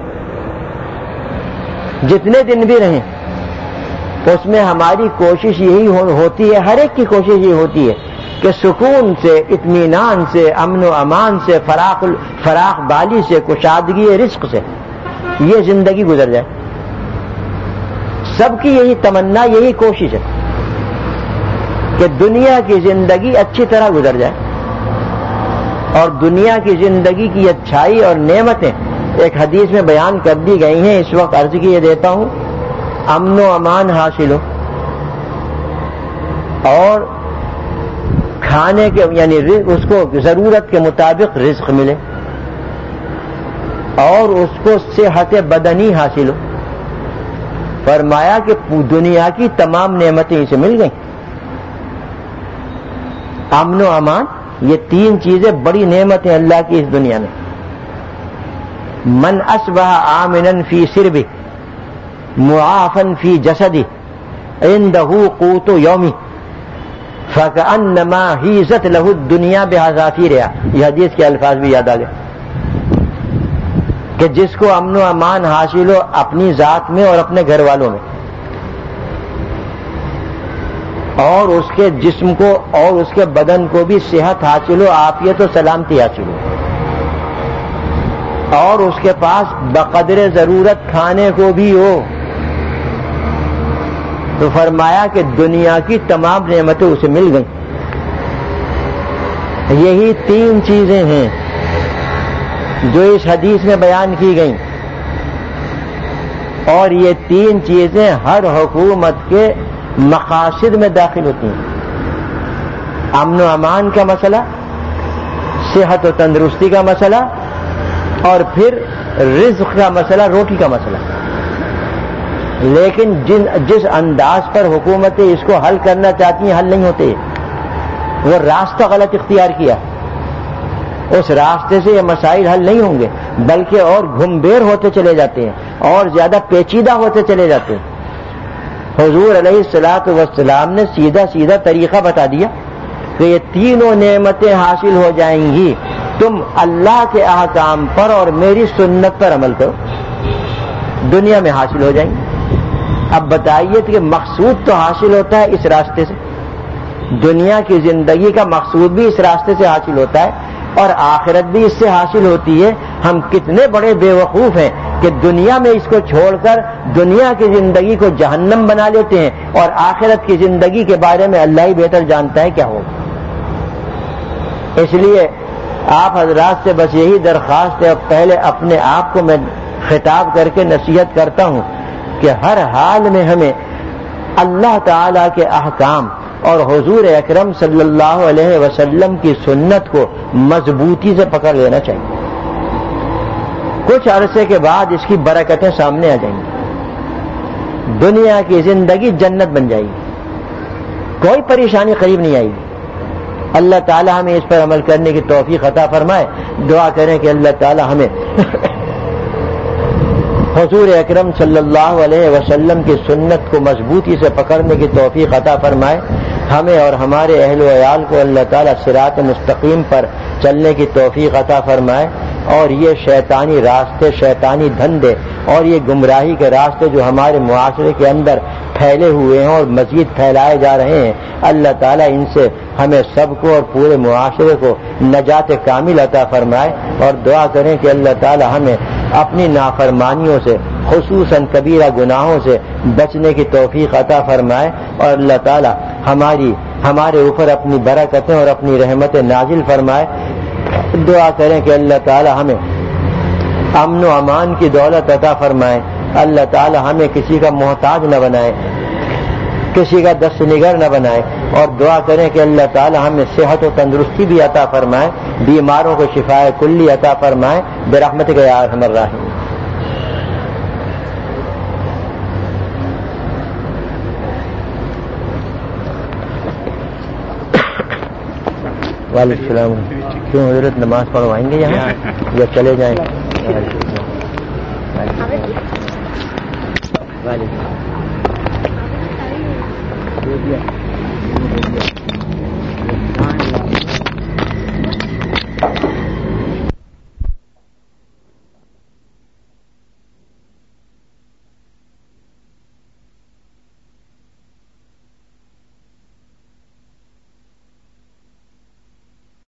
جتنے دن بھی رہیں اس میں ہماری کوشش یہی ہوتی ہے، ہر ایک کی کوشش یہ ہوتی ہے کہ سکون سے، اطمینان سے، امن و امان سے، فراخ بالی سے، کشادگی رزق سے یہ زندگی گزر جائے۔ سب کی یہی تمنا، یہی کوشش ہے کہ دنیا کی زندگی اچھی طرح گزر جائے، اور دنیا کی زندگی کی اچھائی اور نعمتیں ایک حدیث میں بیان کر دی گئی ہیں۔ اس وقت عرض کیے دیتا ہوں، امن و امان حاصل ہو، اور کھانے کے یعنی اس کو ضرورت کے مطابق رزق ملے، اور اس کو صحت بدنی حاصل ہو۔ فرمایا کہ دنیا کی تمام نعمتیں اسے مل گئیں۔ امن و امان، یہ تین چیزیں بڑی نعمتیں اللہ کی اس دنیا میں۔ من اصبح آمنا فی سربہ معافا فی جسدہ عندہ قوت یومی فکأنما حیزت لہ الدنیا بحذافیرہا۔ یہ حدیث کے الفاظ بھی یاد آ گئے کہ جس کو امن و امان حاصل ہو اپنی ذات میں اور اپنے گھر والوں میں، اور اس کے جسم کو اور اس کے بدن کو بھی صحت حاصل ہو، عافیت و سلامتی حاصل ہو، اور اس کے پاس بقدر ضرورت کھانے کو بھی ہو، تو فرمایا کہ دنیا کی تمام نعمتیں اسے مل گئیں۔ یہی تین چیزیں ہیں جو اس حدیث میں بیان کی گئیں، اور یہ تین چیزیں ہر حکومت کے مقاصد میں داخل ہوتی ہیں۔ امن و امان کا مسئلہ، صحت و تندرستی کا مسئلہ، اور پھر رزق کا مسئلہ، روٹی کا مسئلہ۔ لیکن جس انداز پر حکومتیں اس کو حل کرنا چاہتی ہیں حل نہیں ہوتے، وہ راستہ غلط اختیار کیا، اس راستے سے یہ مسائل حل نہیں ہوں گے، بلکہ اور گھمبیر ہوتے چلے جاتے ہیں اور زیادہ پیچیدہ ہوتے چلے جاتے ہیں۔ حضور علیہ الصلوۃ والسلام نے سیدھا سیدھا طریقہ بتا دیا کہ یہ تینوں نعمتیں حاصل ہو جائیں گی، تم اللہ کے احکام پر اور میری سنت پر عمل کرو، دنیا میں حاصل ہو جائیں گی۔ اب بتائیے کہ مقصود تو حاصل ہوتا ہے اس راستے سے، دنیا کی زندگی کا مقصود بھی اس راستے سے حاصل ہوتا ہے، اور آخرت بھی اس سے حاصل ہوتی ہے۔ ہم کتنے بڑے بے وقوف ہیں کہ دنیا میں اس کو چھوڑ کر دنیا کی زندگی کو جہنم بنا لیتے ہیں، اور آخرت کی زندگی کے بارے میں اللہ ہی بہتر جانتا ہے کیا ہوگا۔ اس لیے آپ حضرات سے بس یہی درخواست ہے، اور پہلے اپنے آپ کو میں خطاب کر کے نصیحت کرتا ہوں کہ ہر حال میں ہمیں اللہ تعالی کے احکام اور حضور اکرم صلی اللہ علیہ وسلم کی سنت کو مضبوطی سے پکڑ لینا چاہیے۔ کچھ عرصے کے بعد اس کی برکتیں سامنے آ جائیں گی، دنیا کی زندگی جنت بن جائے گی، کوئی پریشانی قریب نہیں آئے گی۔ اللہ تعالی ہمیں اس پر عمل کرنے کی توفیق عطا فرمائے۔ دعا کریں کہ اللہ تعالی ہمیں حضور اکرم صلی اللہ علیہ وسلم کی سنت کو مضبوطی سے پکڑنے کی توفیق عطا فرمائے۔ ہمیں اور ہمارے اہل و عیال کو اللہ تعالیٰ صراط مستقیم پر چلنے کی توفیق عطا فرمائے، اور یہ شیطانی راستے، شیطانی دھندے اور یہ گمراہی کے راستے جو ہمارے معاشرے کے اندر پھیلے ہوئے ہیں اور مزید پھیلائے جا رہے ہیں، اللہ تعالیٰ ان سے ہمیں سب کو اور پورے معاشرے کو نجات کامل عطا فرمائے۔ اور دعا کریں کہ اللہ تعالیٰ ہمیں اپنی نافرمانیوں سے خصوصاً کبیرہ گناہوں سے بچنے کی توفیق عطا فرمائے اور اللہ تعالی ہمارے اوپر اپنی برکتیں اور اپنی رحمتیں نازل فرمائے. دعا کریں کہ اللہ تعالی ہمیں امن و امان کی دولت عطا فرمائے. اللہ تعالی ہمیں کسی کا محتاج نہ بنائے, کسی کا دست نگر نہ بنائے, اور دعا کریں کہ اللہ تعالی ہمیں صحت و تندرستی بھی عطا فرمائے, بیماروں کو شفائے کلی عطا فرمائے برحمتک یا ارحم الراحمین. وعلیکم السلام. کیوں حضرت نماز پڑھوائیں گے یہاں یا چلے جائیں؟ وعلیکم